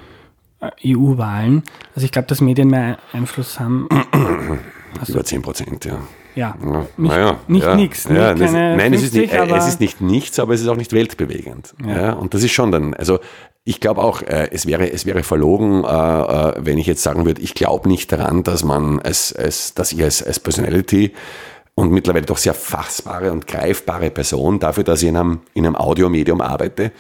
EU-Wahlen. Also ich glaube, dass Medien mehr Einfluss haben. Über 10%, ja. Ja, nicht nichts. Nein, es ist nicht nichts, aber es ist auch nicht weltbewegend. Ja. Ja, und das ist schon dann, also ich glaube auch, es wäre verlogen, wenn ich jetzt sagen würde, ich glaube nicht daran, dass ich als Personality und mittlerweile doch sehr fassbare und greifbare Person dafür, dass ich in einem Audiomedium arbeite,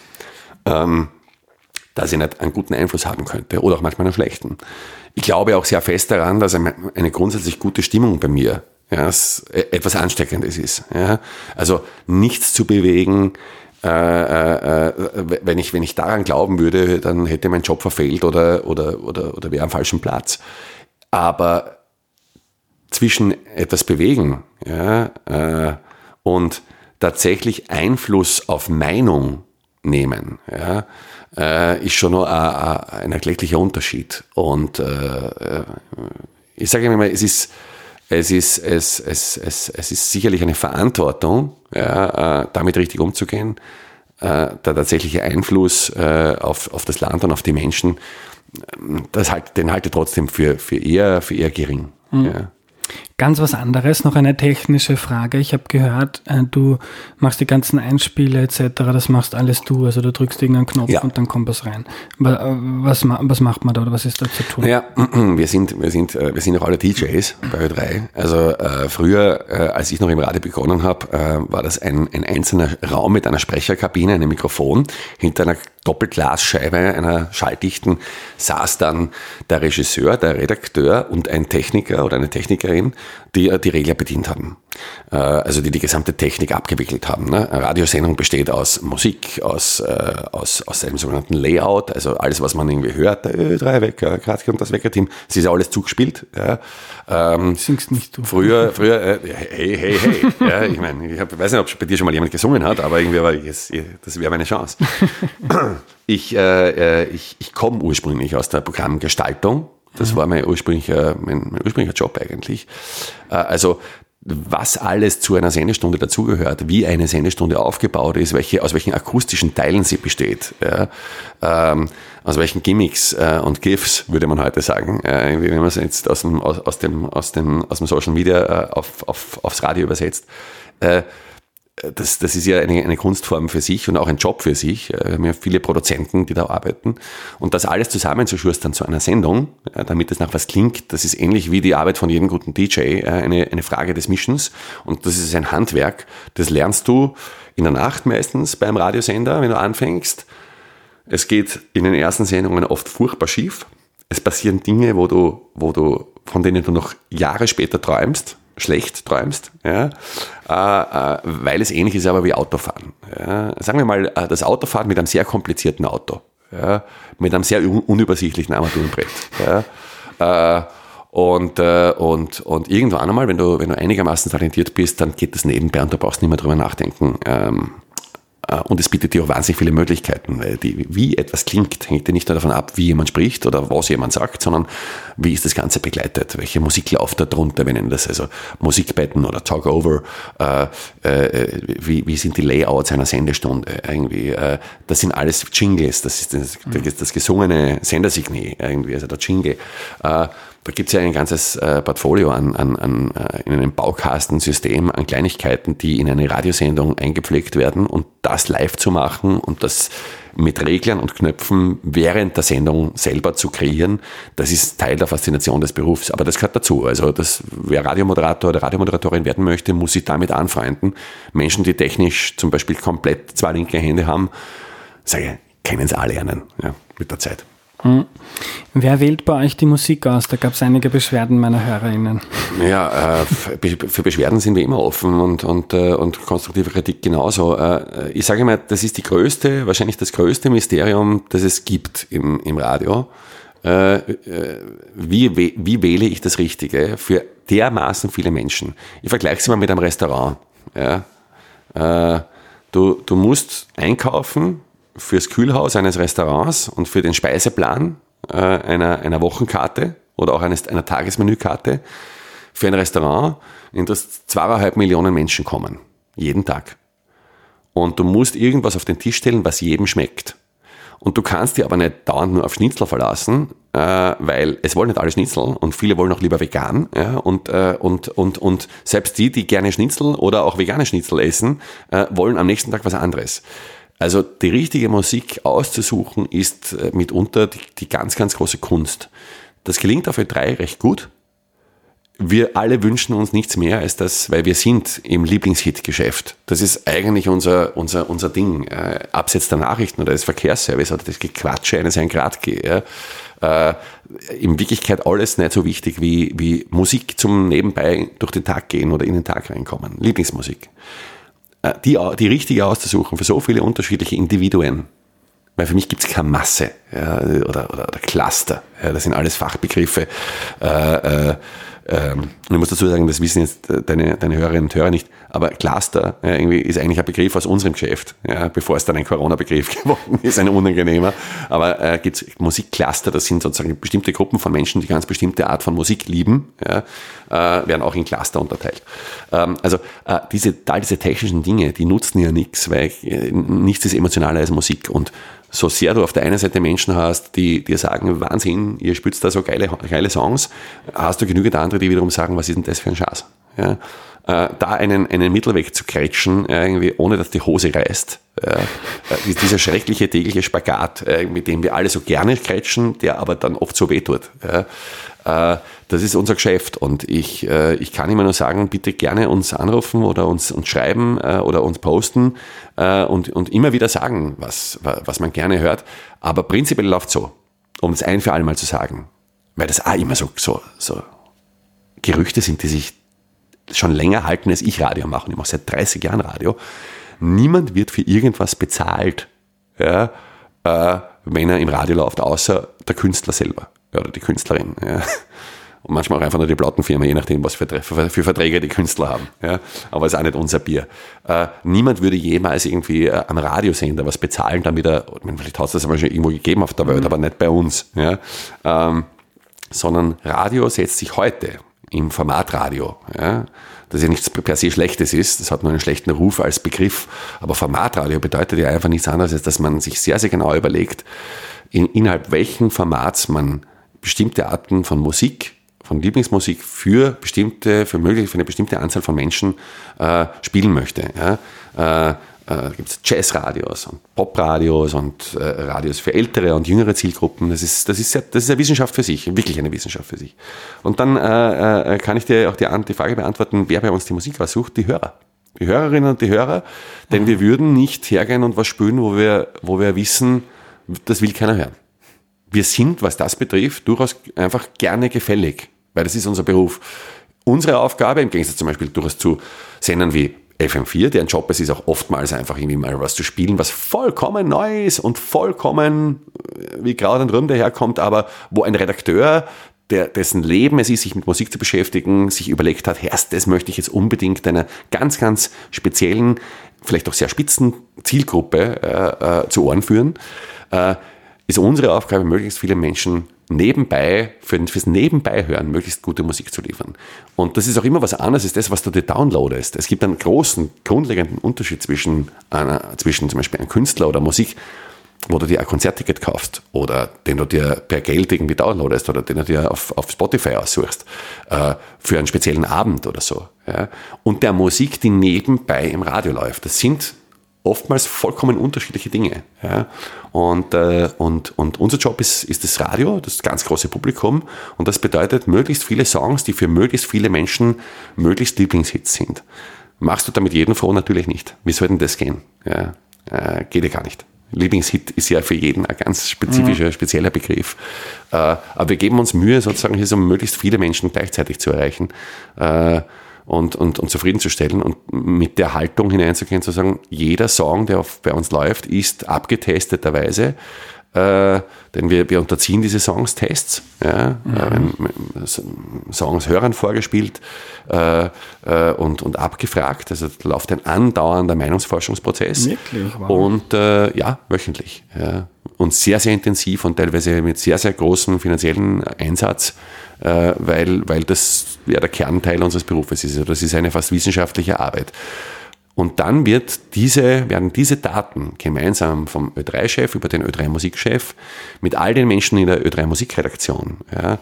dass ich nicht einen guten Einfluss haben könnte oder auch manchmal einen schlechten. Ich glaube auch sehr fest daran, dass eine grundsätzlich gute Stimmung bei mir etwas Ansteckendes ist. Ja? Also nichts zu bewegen, wenn ich daran glauben würde, dann hätte mein Job verfehlt oder wäre am falschen Platz. Aber zwischen etwas bewegen und tatsächlich Einfluss auf Meinung nehmen, ist schon noch ein erklecklicher Unterschied. Und ich sage immer, es ist sicherlich eine Verantwortung, damit richtig umzugehen. Der tatsächliche Einfluss auf das Land und auf die Menschen, den halte ich trotzdem für eher gering. Mhm. Ja. Ganz was anderes, noch eine technische Frage. Ich habe gehört, du machst die ganzen Einspiele etc., das machst alles du, also du drückst irgendeinen Knopf und dann kommt was rein. Was macht man da oder was ist da zu tun? Ja, wir sind auch alle DJs bei Ö3. Also früher, als ich noch im Radio begonnen habe, war das ein einzelner Raum mit einer Sprecherkabine, einem Mikrofon. Hinter einer Doppelglasscheibe, einer schalldichten, saß dann der Regisseur, der Redakteur und ein Techniker oder eine Technikerin, die Regler bedient haben. Also die gesamte Technik abgewickelt haben. Ne? Eine Radiosendung besteht aus Musik, aus einem sogenannten Layout, also alles, was man irgendwie hört, 3 Wecker, Kratke und das Weckerteam, es ist ja alles zugespielt. Ja. Singst nicht du. Früher, hey. Ja, ich meine, weiß nicht, ob bei dir schon mal jemand gesungen hat, aber irgendwie das wäre meine Chance. Ich komme ursprünglich aus der Programmgestaltung. Das war mein ursprünglicher Job eigentlich. Also was alles zu einer Sendestunde dazugehört, wie eine Sendestunde aufgebaut ist, aus welchen akustischen Teilen sie besteht, ja, aus welchen Gimmicks und GIFs, würde man heute sagen, wenn man es jetzt aus dem Social Media aufs Radio übersetzt. Das ist ja eine Kunstform für sich und auch ein Job für sich. Wir haben ja viele Produzenten, die da arbeiten. Und das alles zusammenzuschustern zu einer Sendung, damit es nach was klingt, das ist ähnlich wie die Arbeit von jedem guten DJ, eine Frage des Mischens. Und das ist ein Handwerk, das lernst du in der Nacht meistens beim Radiosender, wenn du anfängst. Es geht in den ersten Sendungen oft furchtbar schief. Es passieren Dinge, von denen du noch Jahre später schlecht träumst, ja, weil es ähnlich ist aber wie Autofahren. Ja. Sagen wir mal, das Autofahren mit einem sehr komplizierten Auto, ja, mit einem sehr unübersichtlichen Armaturenbrett. Ja. Und irgendwann einmal, wenn du einigermaßen talentiert bist, dann geht das nebenbei und da brauchst du nicht mehr drüber nachdenken. Und es bietet dir auch wahnsinnig viele Möglichkeiten, weil wie etwas klingt, hängt ja nicht nur davon ab, wie jemand spricht oder was jemand sagt, sondern wie ist das Ganze begleitet, welche Musik läuft da drunter, wir nennen das also Musikbetten oder Talk-Over, wie sind die Layouts einer Sendestunde, irgendwie, das sind alles Jingles, das ist das gesungene Sendersignet, irgendwie, also der Jingle. Da gibt es ja ein ganzes Portfolio in einem Baukastensystem an Kleinigkeiten, die in eine Radiosendung eingepflegt werden und das live zu machen und das mit Reglern und Knöpfen während der Sendung selber zu kreieren, das ist Teil der Faszination des Berufs. Aber das gehört dazu. Also wer Radiomoderator oder Radiomoderatorin werden möchte, muss sich damit anfreunden. Menschen, die technisch zum Beispiel komplett 2 linke Hände haben, können es auch lernen, ja, mit der Zeit. Wer wählt bei euch die Musik aus? Da gab es einige Beschwerden meiner HörerInnen. Ja, für Beschwerden sind wir immer offen und konstruktive Kritik genauso. Ich sage mal, das ist wahrscheinlich das größte Mysterium, das es gibt im Radio. Wie wähle ich das Richtige für dermaßen viele Menschen? Ich vergleiche es mal mit einem Restaurant. Ja. Du musst einkaufen fürs Kühlhaus eines Restaurants und für den Speiseplan einer Wochenkarte oder auch einer Tagesmenükarte für ein Restaurant, in das 2,5 Millionen Menschen kommen. Jeden Tag. Und du musst irgendwas auf den Tisch stellen, was jedem schmeckt. Und du kannst dich aber nicht dauernd nur auf Schnitzel verlassen, weil es wollen nicht alle Schnitzel und viele wollen auch lieber vegan. Ja, und selbst die gerne Schnitzel oder auch vegane Schnitzel essen, wollen am nächsten Tag was anderes. Also die richtige Musik auszusuchen ist mitunter die ganz, ganz große Kunst. Das gelingt auf Ö3 recht gut. Wir alle wünschen uns nichts mehr als das, weil wir sind im Lieblingshit-Geschäft. Das ist eigentlich unser Ding. Abseits der Nachrichten oder des Verkehrsservice oder das Gequatsche eines Herrn Gradke. In Wirklichkeit alles nicht so wichtig wie Musik zum Nebenbei durch den Tag gehen oder in den Tag reinkommen. Lieblingsmusik. Die richtige auszusuchen für so viele unterschiedliche Individuen. Weil für mich gibt es keine Masse, ja, oder Cluster. Ja, das sind alles Fachbegriffe. Und ich muss dazu sagen, das wissen jetzt deine Hörerinnen und Hörer nicht, aber Cluster irgendwie ist eigentlich ein Begriff aus unserem Geschäft, ja, bevor es dann ein Corona-Begriff geworden ist, ein unangenehmer. Aber gibt es Musikcluster, das sind sozusagen bestimmte Gruppen von Menschen, die ganz bestimmte Art von Musik lieben, ja, werden auch in Cluster unterteilt. Also diese technischen Dinge, die nutzen ja nichts, weil nichts ist emotionaler als Musik. Und so sehr du auf der einen Seite Menschen hast, die dir sagen, Wahnsinn, ihr spürt da so geile Songs, hast du genügend andere, die wiederum sagen, was ist denn das für ein Schatz? Ja? Da einen Mittelweg zu kretschen, irgendwie, ohne dass die Hose reißt, dieser schreckliche tägliche Spagat, mit dem wir alle so gerne kretschen, der aber dann oft so wehtut. Ja? Das ist unser Geschäft und ich kann immer nur sagen, bitte gerne uns anrufen oder uns schreiben oder uns posten und immer wieder sagen, was man gerne hört. Aber prinzipiell läuft es so, um es ein für alle Mal zu sagen, weil das auch immer so Gerüchte sind, die sich schon länger halten, als ich Radio mache. Ich mache seit 30 Jahren Radio. Niemand wird für irgendwas bezahlt, ja, wenn er im Radio läuft, außer der Künstler selber, ja, oder die Künstlerin. Ja. Und manchmal auch einfach nur die Plattenfirma, je nachdem, was für Verträge die Künstler haben. Ja. Aber es ist auch nicht unser Bier. Niemand würde jemals irgendwie am Radiosender was bezahlen, damit vielleicht hat es das aber schon irgendwo gegeben auf der Welt, aber nicht bei uns. Ja. Sondern Radio setzt sich heute im Format Radio, ja, das ja nichts per se Schlechtes ist, das hat nur einen schlechten Ruf als Begriff, aber Formatradio bedeutet ja einfach nichts anderes, als dass man sich sehr, sehr genau überlegt, innerhalb welchen Formats man bestimmte Arten von Musik, von Lieblingsmusik für eine bestimmte Anzahl von Menschen spielen möchte. Ja. Da gibt es Jazzradios und Popradios und Radios für ältere und jüngere Zielgruppen. Das ist eine Wissenschaft für sich, wirklich eine Wissenschaft für sich. Und dann kann ich dir auch die Frage beantworten, wer bei uns die Musik aussucht, die Hörer. Die Hörerinnen und die Hörer, denn wir würden nicht hergehen und was spielen, wo wir wissen, das will keiner hören. Wir sind, was das betrifft, durchaus einfach gerne gefällig, weil das ist unser Beruf. Unsere Aufgabe, im Gegensatz zum Beispiel durchaus zu Sendern wie FM4, deren Job es ist auch oftmals einfach irgendwie mal was zu spielen, was vollkommen neu ist und vollkommen wie Kraut und Rüben daherkommt, aber wo ein Redakteur, dessen Leben es ist, sich mit Musik zu beschäftigen, sich überlegt hat, das möchte ich jetzt unbedingt einer ganz, ganz speziellen, vielleicht auch sehr spitzen Zielgruppe zu Ohren führen, ist unsere Aufgabe, möglichst viele Menschen nebenbei, fürs Nebenbeihören möglichst gute Musik zu liefern. Und das ist auch immer was anderes als das, was du dir downloadest. Es gibt einen großen, grundlegenden Unterschied zwischen zum Beispiel einem Künstler oder Musik, wo du dir ein Konzertticket kaufst oder den du dir per Geld irgendwie downloadest oder den du dir auf Spotify aussuchst für einen speziellen Abend oder so. Ja? Und der Musik, die nebenbei im Radio läuft. Das sind oftmals vollkommen unterschiedliche Dinge. Ja. Und unser Job ist das Radio, das ganz große Publikum. Und das bedeutet möglichst viele Songs, die für möglichst viele Menschen möglichst Lieblingshits sind. Machst du damit jeden froh? Natürlich nicht. Wie soll denn das gehen? Ja, geht ja gar nicht. Lieblingshit ist ja für jeden ein ganz spezieller Begriff. Aber wir geben uns Mühe, sozusagen, hier so möglichst viele Menschen gleichzeitig zu erreichen. Und zufriedenzustellen und mit der Haltung hineinzugehen, zu sagen, jeder Song, der bei uns läuft, ist abgetesteterweise, denn wir unterziehen diese Songs Tests, ja, Songs Hörern vorgespielt und abgefragt, also da läuft ein andauernder Meinungsforschungsprozess. Wirklich? Wow. Und wöchentlich. Ja. Und sehr, sehr intensiv und teilweise mit sehr, sehr großem finanziellen Einsatz, weil das ja der Kernteil unseres Berufes ist. Das ist eine fast wissenschaftliche Arbeit. Und dann werden diese Daten gemeinsam vom Ö3-Chef über den Ö3-Musikchef mit all den Menschen in der Ö3-Musikredaktion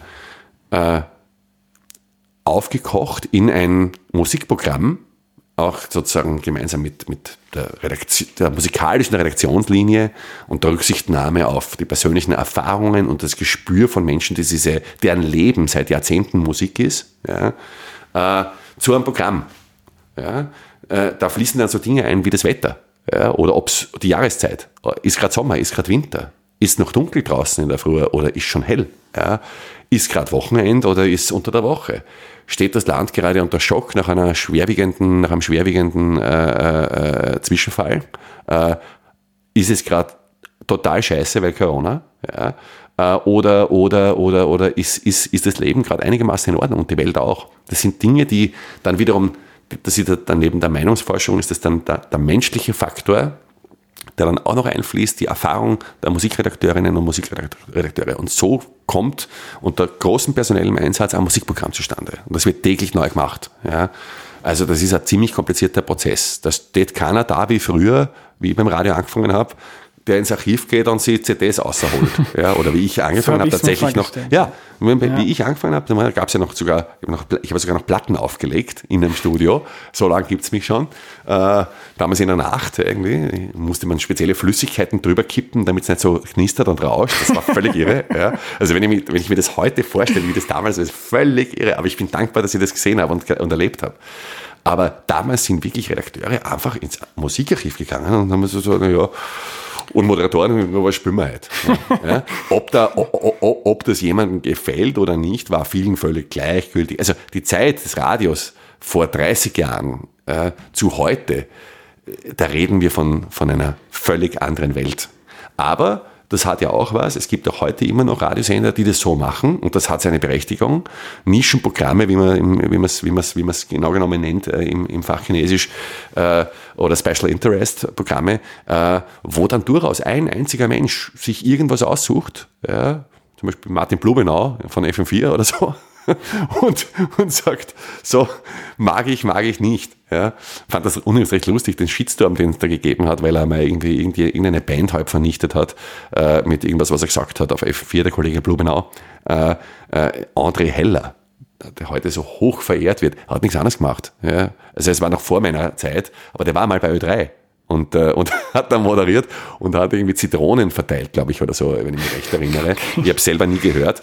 aufgekocht in ein Musikprogramm, auch sozusagen gemeinsam mit der musikalischen Redaktionslinie und der Rücksichtnahme auf die persönlichen Erfahrungen und das Gespür von Menschen, deren Leben seit Jahrzehnten Musik ist, zu einem Programm. Ja. Da fließen dann so Dinge ein wie das Wetter, ja, oder ob's die Jahreszeit. Ist gerade Sommer, ist gerade Winter, ist noch dunkel draußen in der Früh oder ist schon hell, ja. Ist gerade Wochenende oder ist unter der Woche. Steht das Land gerade unter Schock nach einem schwerwiegenden Zwischenfall? Ist es gerade total scheiße, weil Corona? Ja? Oder ist das Leben gerade einigermaßen in Ordnung und die Welt auch? Das sind Dinge, die dann wiederum, das ist dann neben der Meinungsforschung, ist das dann der menschliche Faktor, der dann auch noch einfließt, die Erfahrung der Musikredakteurinnen und Musikredakteure. Und so kommt unter großem personellem Einsatz ein Musikprogramm zustande. Und das wird täglich neu gemacht. Ja. Also das ist ein ziemlich komplizierter Prozess. Da steht keiner da wie früher, wie ich beim Radio angefangen habe, der ins Archiv geht und sich CDs rausholt. Ja, oder wie ich angefangen habe, tatsächlich noch. Ja, wie ich angefangen habe, gab es ja noch sogar, ich habe sogar noch Platten aufgelegt in einem Studio. So lange gibt es mich schon. Damals in der Nacht irgendwie musste man spezielle Flüssigkeiten drüber kippen, damit es nicht so knistert und rauscht. Das war völlig irre. Ja. Also wenn ich mir das heute vorstelle, wie das damals war, ist völlig irre. Aber ich bin dankbar, dass ich das gesehen habe und erlebt habe. Aber damals sind wirklich Redakteure einfach ins Musikarchiv gegangen und haben so naja, und Moderatoren, was spielen wir heute? Ja? Ob das jemandem gefällt oder nicht, war vielen völlig gleichgültig. Also die Zeit des Radios vor 30 Jahren zu heute, da reden wir von einer völlig anderen Welt. Aber das hat ja auch was. Es gibt auch heute immer noch Radiosender, die das so machen, und das hat seine Berechtigung. Nischenprogramme, wie man es genau genommen nennt im Fachchinesisch, oder Special Interest Programme, wo dann durchaus ein einziger Mensch sich irgendwas aussucht, ja, zum Beispiel Martin Blumenau von FM4 oder so, und sagt, so, mag ich nicht. Ja. Fand das unheimlich recht lustig, den Shitstorm, den es da gegeben hat, weil er mal irgendeine Band halb vernichtet hat, mit irgendwas, was er gesagt hat auf FM4, der Kollege Blumenau. André Heller, der heute so hoch verehrt wird, hat nichts anderes gemacht. Ja. Also es war noch vor meiner Zeit, aber der war mal bei Ö3. Und hat dann moderiert und hat irgendwie Zitronen verteilt, glaube ich, oder so, wenn ich mich recht erinnere. Ich habe es selber nie gehört,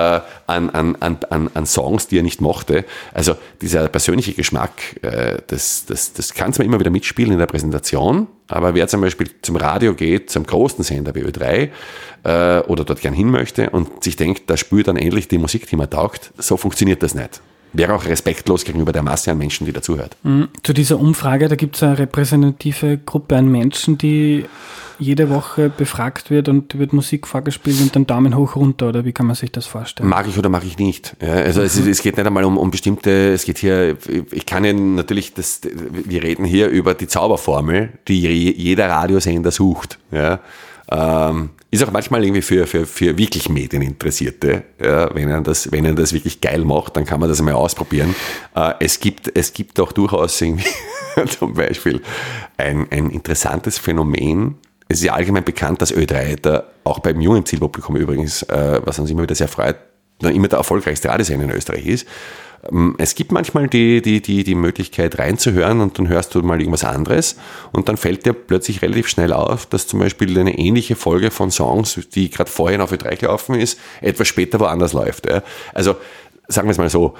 an Songs, die er nicht mochte. Also dieser persönliche Geschmack, das kann zwar immer wieder mitspielen in der Präsentation, aber wer zum Beispiel zum Radio geht, zum großen Sender wie Ö3, oder dort gern hin möchte und sich denkt, da spürt dann endlich die Musik, die man taugt, so funktioniert das nicht. Wäre auch respektlos gegenüber der Masse an Menschen, die dazuhört. Zu dieser Umfrage, da gibt es eine repräsentative Gruppe an Menschen, die jede Woche befragt wird und wird Musik vorgespielt und dann Daumen hoch, runter, oder wie kann man sich das vorstellen? Mag ich oder mag ich nicht. Ja, also es geht nicht einmal um bestimmte, es geht hier, ich kann ja natürlich, wir reden hier über die Zauberformel, die jeder Radiosender sucht. Ja. Ist auch manchmal irgendwie für wirklich Medieninteressierte, ja, wenn er das wirklich geil macht, dann kann man das einmal ausprobieren. Es gibt auch durchaus irgendwie zum Beispiel ein interessantes Phänomen. Es ist ja allgemein bekannt, dass Ö3 da auch beim jungen Zielpublikum übrigens, was uns immer wieder sehr freut, immer der erfolgreichste Radiosender in Österreich ist. Es gibt manchmal die Möglichkeit reinzuhören und dann hörst du mal irgendwas anderes und dann fällt dir plötzlich relativ schnell auf, dass zum Beispiel eine ähnliche Folge von Songs, die gerade vorhin auf Ö3 gelaufen ist, etwas später woanders läuft. Ja. Also sagen wir es mal so,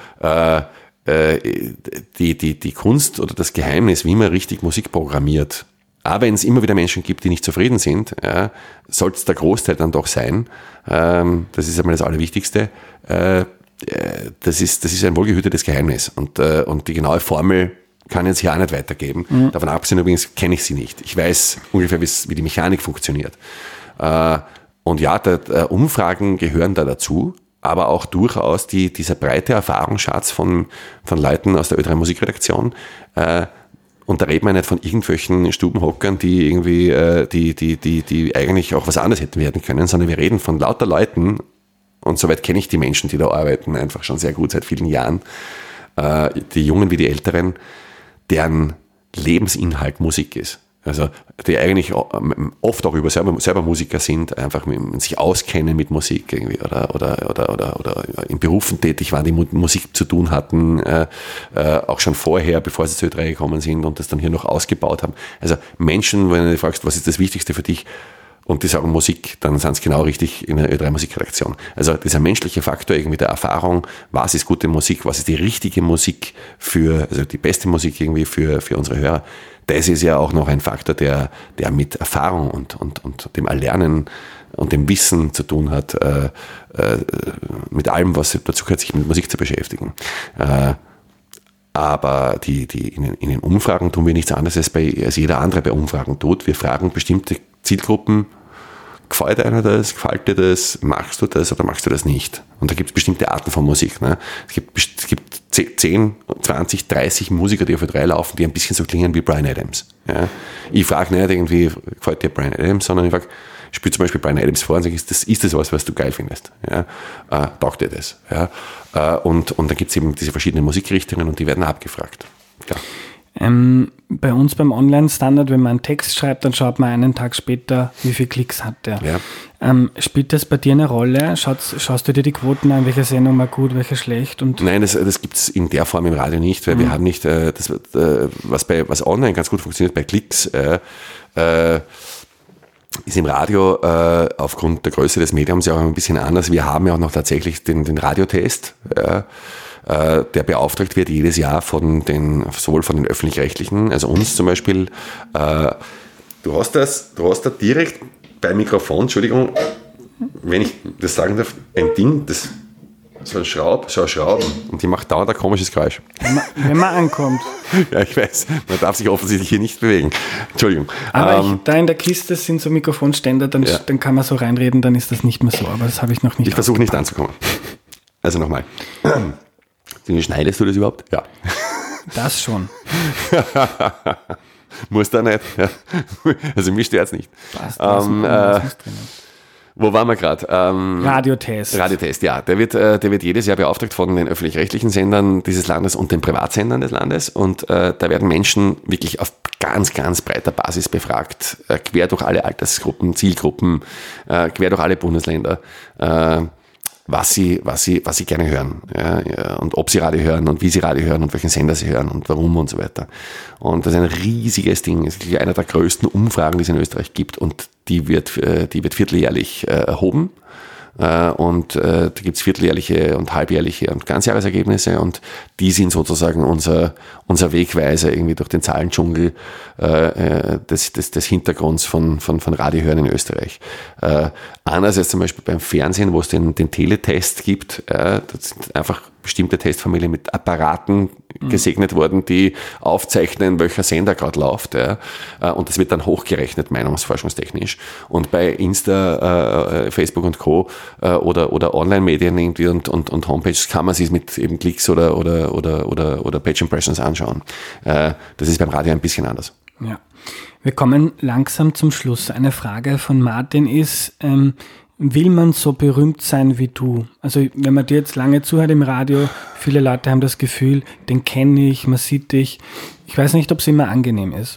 die Kunst oder das Geheimnis, wie man richtig Musik programmiert, aber wenn es immer wieder Menschen gibt, die nicht zufrieden sind, ja, sollte es der Großteil dann doch sein. Das ist einmal das Allerwichtigste. Das ist ein wohlgehütetes Geheimnis und die genaue Formel kann ich jetzt hier auch nicht weitergeben. Davon abgesehen übrigens kenne ich sie nicht. Ich weiß ungefähr, wie die Mechanik funktioniert. Und ja, Umfragen gehören da dazu, aber auch durchaus dieser breite Erfahrungsschatz von Leuten aus der Ö3 Musikredaktion. Und da reden wir nicht von irgendwelchen Stubenhockern, die irgendwie, die eigentlich auch was anderes hätten werden können, sondern wir reden von lauter Leuten. Und soweit kenne ich die Menschen, die da arbeiten, einfach schon sehr gut seit vielen Jahren. Die Jungen wie die Älteren, deren Lebensinhalt Musik ist. Also die eigentlich oft auch selber Musiker sind, einfach sich auskennen mit Musik irgendwie oder in Berufen tätig waren, die mit Musik zu tun hatten, auch schon vorher, bevor sie zu Ö3 gekommen sind und das dann hier noch ausgebaut haben. Also Menschen, wenn du fragst, was ist das Wichtigste für dich? Und die sagen Musik, dann sind es genau richtig in der Ö3 Musikredaktion. Also dieser menschliche Faktor irgendwie der Erfahrung, was ist gute Musik, was ist die richtige Musik also die beste Musik irgendwie für unsere Hörer, das ist ja auch noch ein Faktor, der mit Erfahrung und dem Erlernen und dem Wissen zu tun hat, mit allem, was dazu gehört, sich mit Musik zu beschäftigen. Aber in den Umfragen tun wir nichts anderes als jeder andere bei Umfragen tut. Wir fragen bestimmte Zielgruppen, gefällt einer das, gefällt dir das, machst du das oder machst du das nicht? Und da gibt es bestimmte Arten von Musik. Ne? Es gibt 10, 20, 30 Musiker, die auf Ö3 laufen, die ein bisschen so klingen wie Bryan Adams. Ja? Ich frage nicht irgendwie, gefällt dir Bryan Adams, sondern ich frage, spiel zum Beispiel Bryan Adams vor und sage, ist das was du geil findest? Ja? Taugt dir das? Ja? Und dann gibt es eben diese verschiedenen Musikrichtungen und die werden abgefragt. Klar. Bei uns beim Online-Standard, wenn man einen Text schreibt, dann schaut man einen Tag später, wie viele Klicks hat der. Ja. Spielt das bei dir eine Rolle? Schaust du dir die Quoten an, welche Sendung mal gut, welche schlecht? Nein, das gibt es in der Form im Radio nicht, weil wir haben nicht, was online ganz gut funktioniert bei Klicks, ist im Radio aufgrund der Größe des Mediums ja auch ein bisschen anders. Wir haben ja auch noch tatsächlich den Radiotest, der beauftragt wird jedes Jahr sowohl von den Öffentlich-Rechtlichen, also uns zum Beispiel. Du hast da direkt beim Mikrofon, Entschuldigung, wenn ich das sagen darf, ein Ding, das so ein Schrauben und die macht dauernd ein komisches Geräusch. Wenn man ankommt. Ja, ich weiß, man darf sich offensichtlich hier nicht bewegen. Entschuldigung. Aber da in der Kiste sind so Mikrofonständer, dann kann man so reinreden, dann ist das nicht mehr so, aber das habe ich noch nicht. Ich versuche nicht anzukommen. Also nochmal. Schneidest du das überhaupt? Ja. Das schon. Muss da nicht. Ja. Also mich stört es nicht. Passt, wo waren wir gerade? Radiotest. Radiotest, ja. Der wird jedes Jahr beauftragt von den öffentlich-rechtlichen Sendern dieses Landes und den Privatsendern des Landes. Und da werden Menschen wirklich auf ganz, ganz breiter Basis befragt, quer durch alle Altersgruppen, Zielgruppen, quer durch alle Bundesländer, was sie gerne hören, ja, und ob sie Radio hören und wie sie Radio hören und welchen Sender sie hören und warum und so weiter. Und das ist ein riesiges Ding. Es ist einer der größten Umfragen, die es in Österreich gibt, und die wird vierteljährlich erhoben. Und da gibt's vierteljährliche und halbjährliche und Ganzjahresergebnisse, und die sind sozusagen unser Wegweiser irgendwie durch den Zahlendschungel des Hintergrunds von Radiohören in Österreich. Anders als zum Beispiel beim Fernsehen, wo es den Teletest gibt, das sind einfach bestimmte Testfamilien mit Apparaten gesegnet worden, die aufzeichnen, welcher Sender gerade läuft. Ja. Und das wird dann hochgerechnet, meinungsforschungstechnisch. Und bei Insta, Facebook und Co. Oder Online-Medien irgendwie und Homepages kann man sich mit eben Klicks oder Page Impressions anschauen. Das ist beim Radio ein bisschen anders. Ja. Wir kommen langsam zum Schluss. Eine Frage von Martin ist, will man so berühmt sein wie du? Also wenn man dir jetzt lange zuhört im Radio, viele Leute haben das Gefühl, den kenne ich, man sieht dich. Ich weiß nicht, ob es immer angenehm ist.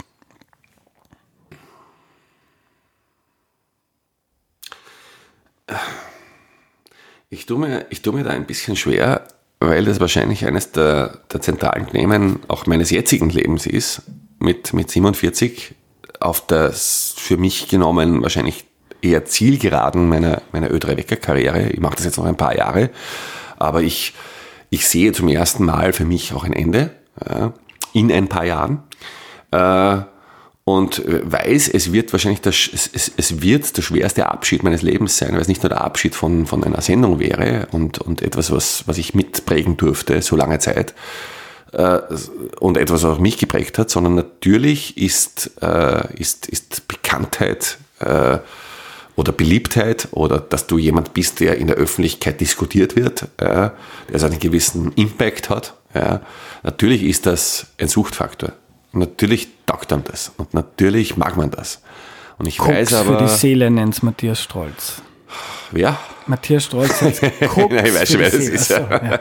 Ich tue mir da ein bisschen schwer, weil das wahrscheinlich eines der zentralen Themen auch meines jetzigen Lebens ist, mit 47 auf das für mich genommen wahrscheinlich eher Zielgeraden meiner Ö3-Wecker-Karriere. Ich mache das jetzt noch ein paar Jahre, aber ich sehe zum ersten Mal für mich auch ein Ende in ein paar Jahren und weiß, es wird wahrscheinlich es wird der schwerste Abschied meines Lebens sein, weil es nicht nur der Abschied von einer Sendung wäre und etwas, was ich mitprägen durfte so lange Zeit, und etwas, was auch mich geprägt hat, sondern natürlich ist Bekanntheit oder Beliebtheit oder dass du jemand bist, der in der Öffentlichkeit diskutiert wird, der so einen gewissen Impact hat. Ja. Natürlich ist das ein Suchtfaktor. Natürlich taugt einem das und natürlich mag man das. Und ich weiß aber... für die Seele nennt Matthias Strolz. Wer? Matthias Strolz heißt Koks. Nein, ich weiß schon, wer das ist. Achso, ja.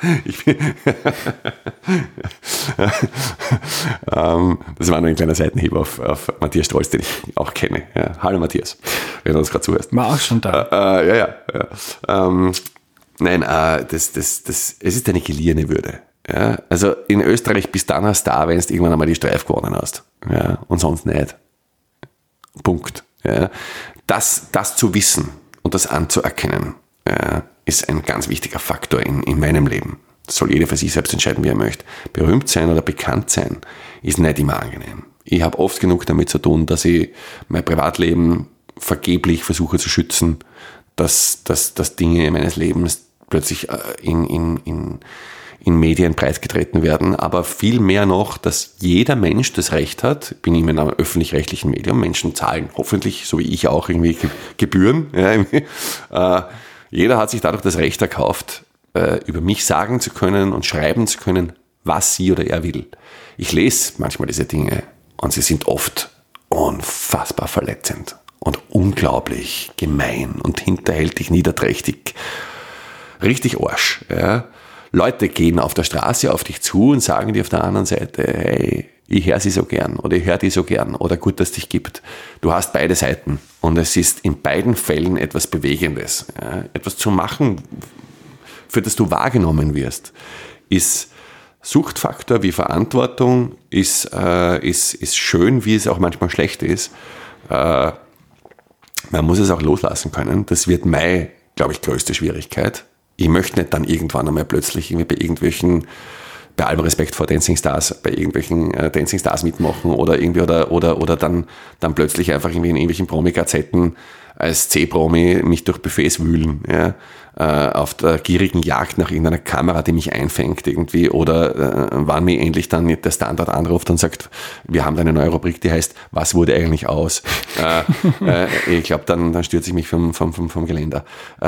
Das war nur ein kleiner Seitenhieb auf Matthias Strolz, den ich auch kenne. Ja. Hallo Matthias, wenn du uns gerade zuhörst. War auch schon da. Ja. Nein, es ist eine geliehene Würde. Ja. Also in Österreich bist du dann ein Star, wenn du irgendwann einmal die Streif gewonnen hast. Ja. Und sonst nicht. Punkt. Ja. Das zu wissen und das anzuerkennen, ist ein ganz wichtiger Faktor in meinem Leben. Das soll jeder für sich selbst entscheiden, wie er möchte. Berühmt sein oder bekannt sein ist nicht immer angenehm. Ich habe oft genug damit zu tun, dass ich mein Privatleben vergeblich versuche zu schützen, dass Dinge meines Lebens plötzlich in Medien breitgetreten werden, aber viel mehr noch, dass jeder Mensch das Recht hat, ich bin in einem öffentlich-rechtlichen Medium, Menschen zahlen hoffentlich, so wie ich auch, irgendwie Gebühren. Ja, jeder hat sich dadurch das Recht erkauft, über mich sagen zu können und schreiben zu können, was sie oder er will. Ich lese manchmal diese Dinge und sie sind oft unfassbar verletzend und unglaublich gemein und hinterhältig, niederträchtig. Richtig Arsch, ja. Leute gehen auf der Straße auf dich zu und sagen dir auf der anderen Seite, hey, ich höre sie so gern oder ich höre die so gern oder gut, dass es dich gibt. Du hast beide Seiten und es ist in beiden Fällen etwas Bewegendes. Ja, etwas zu machen, für das du wahrgenommen wirst, ist Suchtfaktor wie Verantwortung, ist schön, wie es auch manchmal schlecht ist. Man muss es auch loslassen können. Das wird meine, glaube ich, größte Schwierigkeit. Ich möchte nicht dann irgendwann einmal plötzlich irgendwie bei allem Respekt vor Dancing Stars, bei irgendwelchen Dancing Stars mitmachen oder irgendwie oder dann plötzlich einfach irgendwie in irgendwelchen Promi-Gazetten als C-Promi mich durch Buffets wühlen, ja, auf der gierigen Jagd nach irgendeiner Kamera, die mich einfängt irgendwie, oder wann mir endlich dann der Standard anruft und sagt, wir haben da eine neue Rubrik, die heißt, was wurde eigentlich aus? Ich glaube, dann stürze ich mich vom Geländer.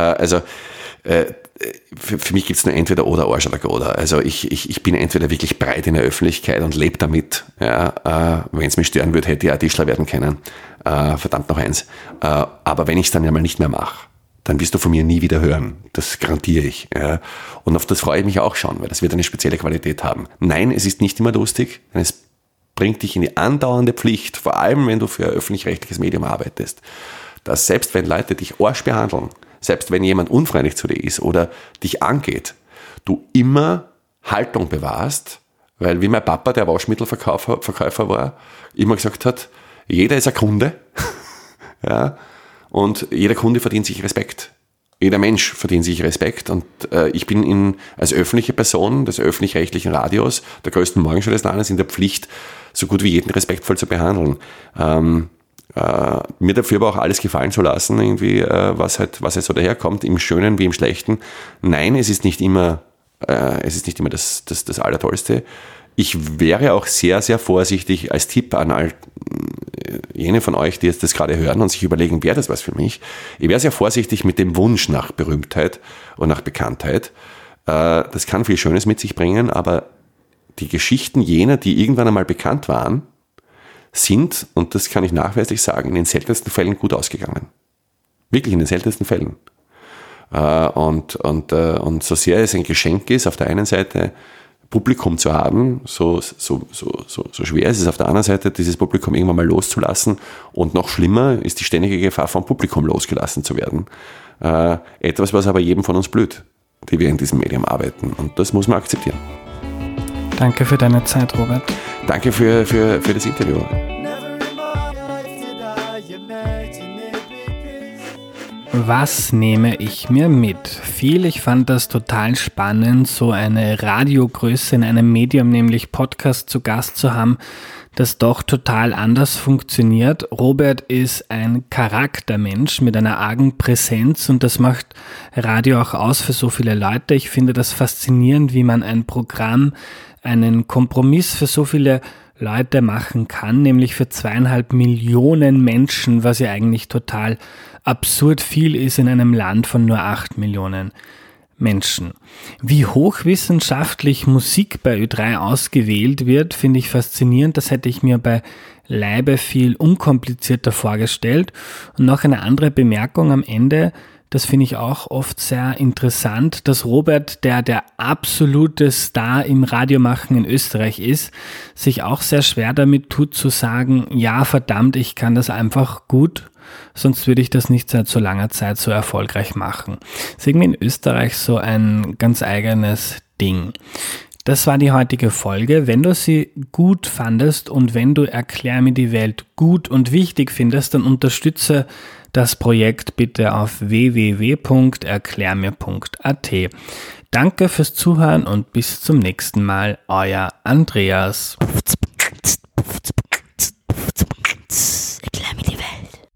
Für mich gibt's nur entweder oder, Arsch oder Goda. Also ich bin entweder wirklich breit in der Öffentlichkeit und lebe damit. Ja, wenn es mich stören würde, hätte ich auch Tischler werden können. Verdammt noch eins. Aber wenn ich es dann ja mal nicht mehr mache, dann wirst du von mir nie wieder hören. Das garantiere ich. Ja. Und auf das freue ich mich auch schon, weil das wird eine spezielle Qualität haben. Nein, es ist nicht immer lustig, denn es bringt dich in die andauernde Pflicht, vor allem wenn du für ein öffentlich-rechtliches Medium arbeitest, dass selbst wenn Leute dich Arsch behandeln, selbst wenn jemand unfreundlich zu dir ist oder dich angeht, du immer Haltung bewahrst, weil wie mein Papa, der Waschmittelverkäufer war, immer gesagt hat, jeder ist ein Kunde, ja, und jeder Kunde verdient sich Respekt. Jeder Mensch verdient sich Respekt und ich bin als öffentliche Person des öffentlich-rechtlichen Radios, der größten Morgenshow des Landes, in der Pflicht, so gut wie jeden respektvoll zu behandeln. Mir dafür aber auch alles gefallen zu lassen, irgendwie, was halt so daherkommt, im Schönen wie im Schlechten. Nein, es ist nicht immer das Allertollste. Ich wäre auch sehr, sehr vorsichtig als Tipp an all jene von euch, die jetzt das gerade hören und sich überlegen, wäre das was für mich? Ich wäre sehr vorsichtig mit dem Wunsch nach Berühmtheit und nach Bekanntheit. Das kann viel Schönes mit sich bringen, aber die Geschichten jener, die irgendwann einmal bekannt waren, sind, und das kann ich nachweislich sagen, in den seltensten Fällen gut ausgegangen. Wirklich in den seltensten Fällen. Und so sehr es ein Geschenk ist, auf der einen Seite Publikum zu haben, so schwer ist es auf der anderen Seite, dieses Publikum irgendwann mal loszulassen, und noch schlimmer ist die ständige Gefahr, vom Publikum losgelassen zu werden. Etwas, was aber jedem von uns blüht, die wir in diesem Medium arbeiten, und das muss man akzeptieren. Danke für deine Zeit, Robert. Danke für das Interview. Was nehme ich mir mit? Ich fand das total spannend, so eine Radiogröße in einem Medium, nämlich Podcast, zu Gast zu haben, das doch total anders funktioniert. Robert ist ein Charaktermensch mit einer argen Präsenz, und das macht Radio auch aus für so viele Leute. Ich finde das faszinierend, wie man ein Programm, einen Kompromiss für so viele Leute machen kann, nämlich für 2,5 Millionen Menschen, was ja eigentlich total absurd viel ist in einem Land von nur 8 Millionen Menschen. Wie hochwissenschaftlich Musik bei Ö3 ausgewählt wird, finde ich faszinierend. Das hätte ich mir bei Leibe viel unkomplizierter vorgestellt. Und noch eine andere Bemerkung am Ende: Das finde ich auch oft sehr interessant, dass Robert, der absolute Star im Radiomachen in Österreich ist, sich auch sehr schwer damit tut zu sagen, ja verdammt, ich kann das einfach gut, sonst würde ich das nicht seit so langer Zeit so erfolgreich machen. Das ist irgendwie in Österreich so ein ganz eigenes Ding. Das war die heutige Folge. Wenn du sie gut fandest und wenn du Erklär mir die Welt gut und wichtig findest, dann unterstütze das Projekt bitte auf www.erklärmir.at. Danke fürs Zuhören und bis zum nächsten Mal. Euer Andreas.